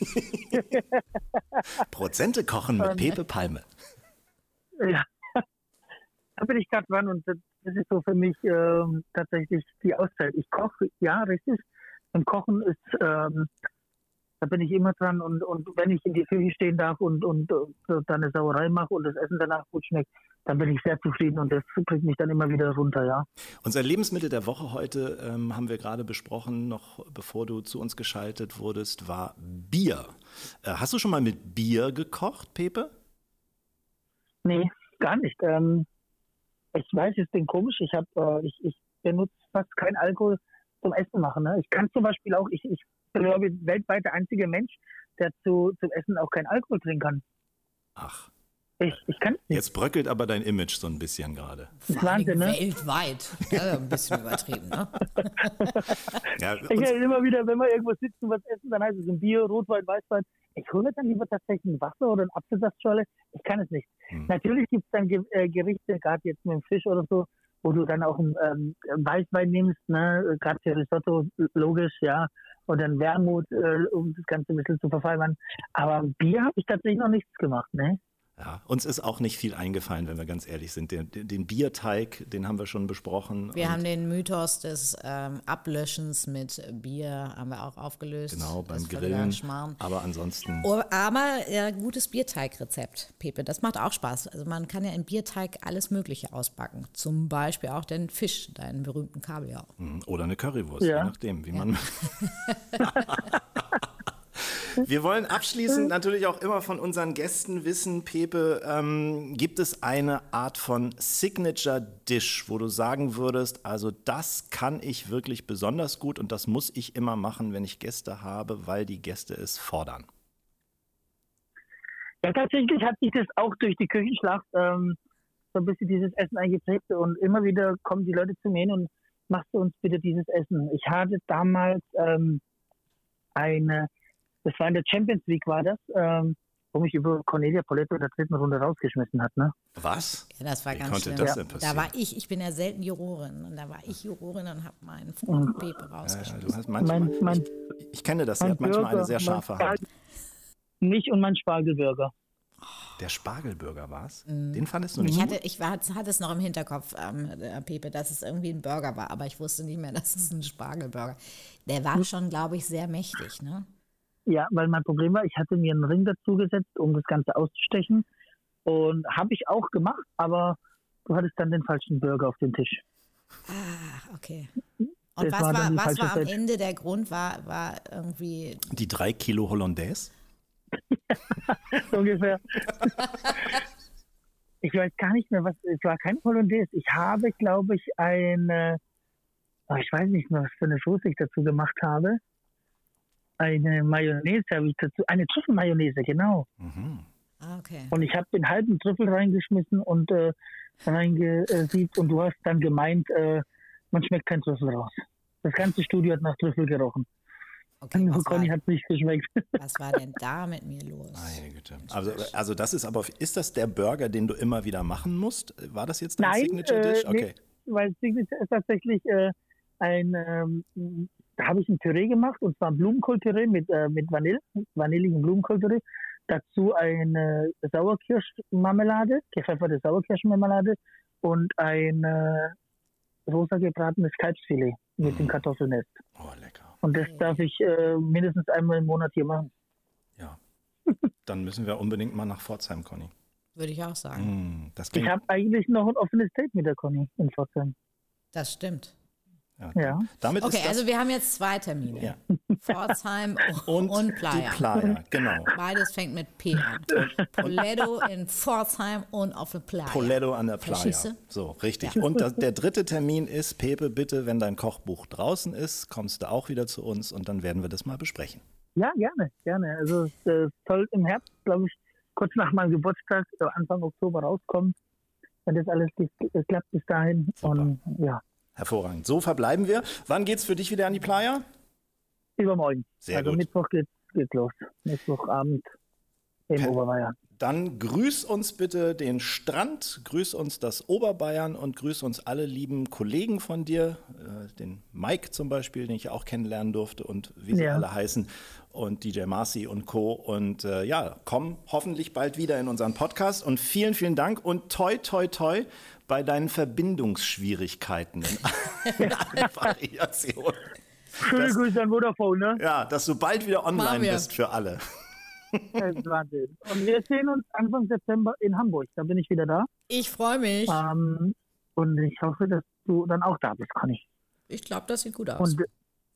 Prozente kochen mit Pepe Palme. Ja, da bin ich gerade dran und das ist so für mich tatsächlich die Auszeit. Ich koche, ja, richtig. Und Kochen ist, da bin ich immer dran und wenn ich in die Küche stehen darf und dann eine Sauerei mache und das Essen danach gut schmeckt, dann bin ich sehr zufrieden und das bringt mich dann immer wieder runter, ja. Unser Lebensmittel der Woche heute, haben wir gerade besprochen, noch bevor du zu uns geschaltet wurdest, war Bier. Hast du schon mal mit Bier gekocht, Pepe? Nee, gar nicht. Ich weiß, es klingt komisch. Ich benutze fast keinen Alkohol zum Essen machen. Ne? Ich kann zum Beispiel auch, ich bin, glaube ich, weltweit der einzige Mensch, der zum Essen auch keinen Alkohol trinken kann. Ach. Ich kann es nicht. Jetzt bröckelt aber dein Image so ein bisschen gerade. Wahnsinn, ne? Weltweit. Ja, ein bisschen übertrieben, ne? Ja, Ich höre immer wieder, wenn wir irgendwo sitzen, was essen, dann heißt es ein Bier, Rotwein, Weißwein. Ich hole mir dann lieber tatsächlich ein Wasser oder ein Apfelsaftschorle. Ich kann es nicht. Natürlich gibt es dann Gerichte, gerade jetzt mit dem Fisch oder so, wo du dann auch einen Weißwein nimmst, ne? Gerade für Risotto, logisch, ja. Und dann Wermut, um das Ganze ein bisschen zu verfeinern. Aber Bier habe ich tatsächlich noch nichts gemacht, ne? Ja, uns ist auch nicht viel eingefallen, wenn wir ganz ehrlich sind. Den Bierteig, den haben wir schon besprochen. Wir haben den Mythos des Ablöschens mit Bier haben wir auch aufgelöst. Genau, beim Das Grillen. Schmarrn. Aber ansonsten. Aber gutes Bierteigrezept, Pepe, das macht auch Spaß. Also man kann ja im Bierteig alles Mögliche ausbacken. Zum Beispiel auch den Fisch, deinen berühmten Kabeljau. Oder eine Currywurst, Ja. je nachdem, wie man. Wir wollen abschließend natürlich auch immer von unseren Gästen wissen, Pepe, gibt es eine Art von Signature-Dish, wo du sagen würdest, also das kann ich wirklich besonders gut und das muss ich immer machen, wenn ich Gäste habe, weil die Gäste es fordern? Ja, tatsächlich hat sich das auch durch die Küchenschlacht so ein bisschen dieses Essen eingeprägt und immer wieder kommen die Leute zu mir hin und machst du uns bitte dieses Essen. Ich hatte damals das war in der Champions League, war das, wo mich über Cornelia Poletto in der 3. Runde rausgeschmissen hat, ne? Was? Ja, das war Wie ganz konnte schlimm. das denn passieren? Da war ich bin ja selten Jurorin und da war ich Jurorin und habe meinen Freund Pepe Ja, rausgeschmissen. du hast manchmal, ich kenne das, sie hat manchmal eine sehr scharfe Hand. Mich und mein Spargelburger. Der Spargelburger war's? Den fandest du nicht gut? Ich hatte es noch im Hinterkopf, Pepe, dass es irgendwie ein Burger war, aber ich wusste nicht mehr, dass es ein Spargelburger. Der war schon, glaube ich, sehr mächtig, ne? Ja, weil mein Problem war, ich hatte mir einen Ring dazu gesetzt, um das Ganze auszustechen. Und habe ich auch gemacht, aber du hattest dann den falschen Burger auf dem Tisch. Ah, okay. Und Das was war dann war am Set. Ende der Grund? War irgendwie... Die 3 Kilo Hollandaise? Ungefähr. Ich weiß gar nicht mehr, es war kein Hollandaise. Ich habe, glaube ich, ich weiß nicht mehr, was für eine Soße ich dazu gemacht habe. Eine Mayonnaise habe ich dazu, eine Trüffelmayonnaise, genau. Mhm. Ah, okay. Und ich habe den halben Trüffel reingeschmissen und reingesiebt und du hast dann gemeint, man schmeckt kein Trüffel raus. Das ganze Studio hat nach Trüffel gerochen. Okay, Nur Conny hat nicht geschmeckt. was war denn da mit mir los? Meine Güte. Also das ist aber, ist das der Burger, den du immer wieder machen musst? War das jetzt dein Nein, Signature-Dish? Okay. Nee, weil Signature ist tatsächlich da habe ich ein Püree gemacht, und zwar Blumenkohlpüree mit vanilligen Blumenkohlpüree. Dazu eine Sauerkirschmarmelade, gepfefferte Sauerkirschmarmelade und ein rosa gebratenes Kalbsfilet mit dem Kartoffelnest. Oh, lecker. Und das darf ich mindestens einmal im Monat hier machen. Ja. Dann müssen wir unbedingt mal nach Pforzheim, Conny. Würde ich auch sagen. Das Ich klingt, habe eigentlich noch ein offenes Date mit der Conny in Pforzheim. Das stimmt. Ja. Damit Okay, ist das, also wir haben jetzt 2 Termine. Ja. Pforzheim und Playa. die Playa, genau. Beides fängt mit P an. Poletto in Pforzheim und auf der Playa. Poletto an der Playa. Verstehst du? So, richtig. Und der dritte Termin ist, Pepe, bitte, wenn dein Kochbuch draußen ist, kommst du auch wieder zu uns und dann werden wir das mal besprechen. Ja, gerne. Also es soll im Herbst, glaube ich, kurz nach meinem Geburtstag, Anfang Oktober rauskommen, wenn das alles klappt bis dahin. Super. Und ja, Hervorragend. So verbleiben wir. Wann geht's für dich wieder an die Playa? übermorgen. Sehr also gut. Mittwoch geht's los. Mittwochabend im Oberbayern. Dann grüß uns bitte den Strand, grüß uns das Oberbayern und grüß uns alle lieben Kollegen von dir, den Mike zum Beispiel, den ich auch kennenlernen durfte und wie sie alle heißen, und DJ Marcy und Co. Und komm hoffentlich bald wieder in unseren Podcast und vielen, vielen Dank und toi, toi, toi bei deinen Verbindungsschwierigkeiten in allen Variationen. Schöne Grüße an Vodafone, ne? Ja, dass du bald wieder online bist für alle. Das ist Wahnsinn. Und wir sehen uns Anfang September in Hamburg. Da bin ich wieder da. Ich freue mich. Und ich hoffe, dass du dann auch da bist, Conny. Ich glaube, das sieht gut aus. Und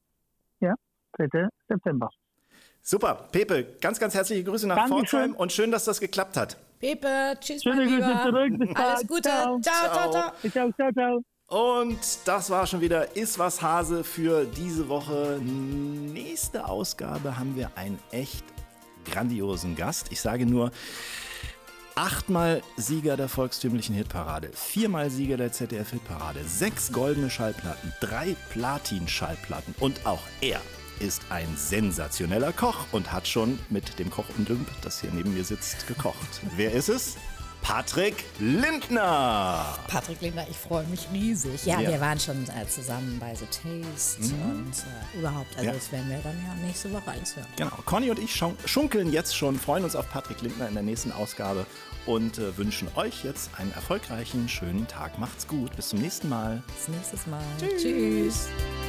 3. September. Super, Pepe, ganz, ganz herzliche Grüße nach Pforzheim und schön, dass das geklappt hat. Pepe, tschüss, Schöne mein Grüße Lieber. zurück. Bis Alles bald. Gute. Ciao. Ciao. Und das war schon wieder Iss was Hase für diese Woche. Nächste Ausgabe haben wir einen echt grandiosen Gast. Ich sage nur, 8-mal Sieger der volkstümlichen Hitparade, 4-mal Sieger der ZDF-Hitparade, 6 goldene Schallplatten, 3 Platin-Schallplatten und auch er ist ein sensationeller Koch und hat schon mit dem Koch Olymp, das hier neben mir sitzt, gekocht. Wer ist es? Patrick Lindner. Patrick Lindner, ich freue mich riesig. Ja, wir waren schon zusammen bei The Taste und überhaupt. Also das werden wir dann ja nächste Woche alles hören. Genau. Conny und ich schunkeln jetzt schon, freuen uns auf Patrick Lindner in der nächsten Ausgabe und wünschen euch jetzt einen erfolgreichen, schönen Tag. Macht's gut. Bis zum nächsten Mal. Bis nächstes Mal. Tschüss.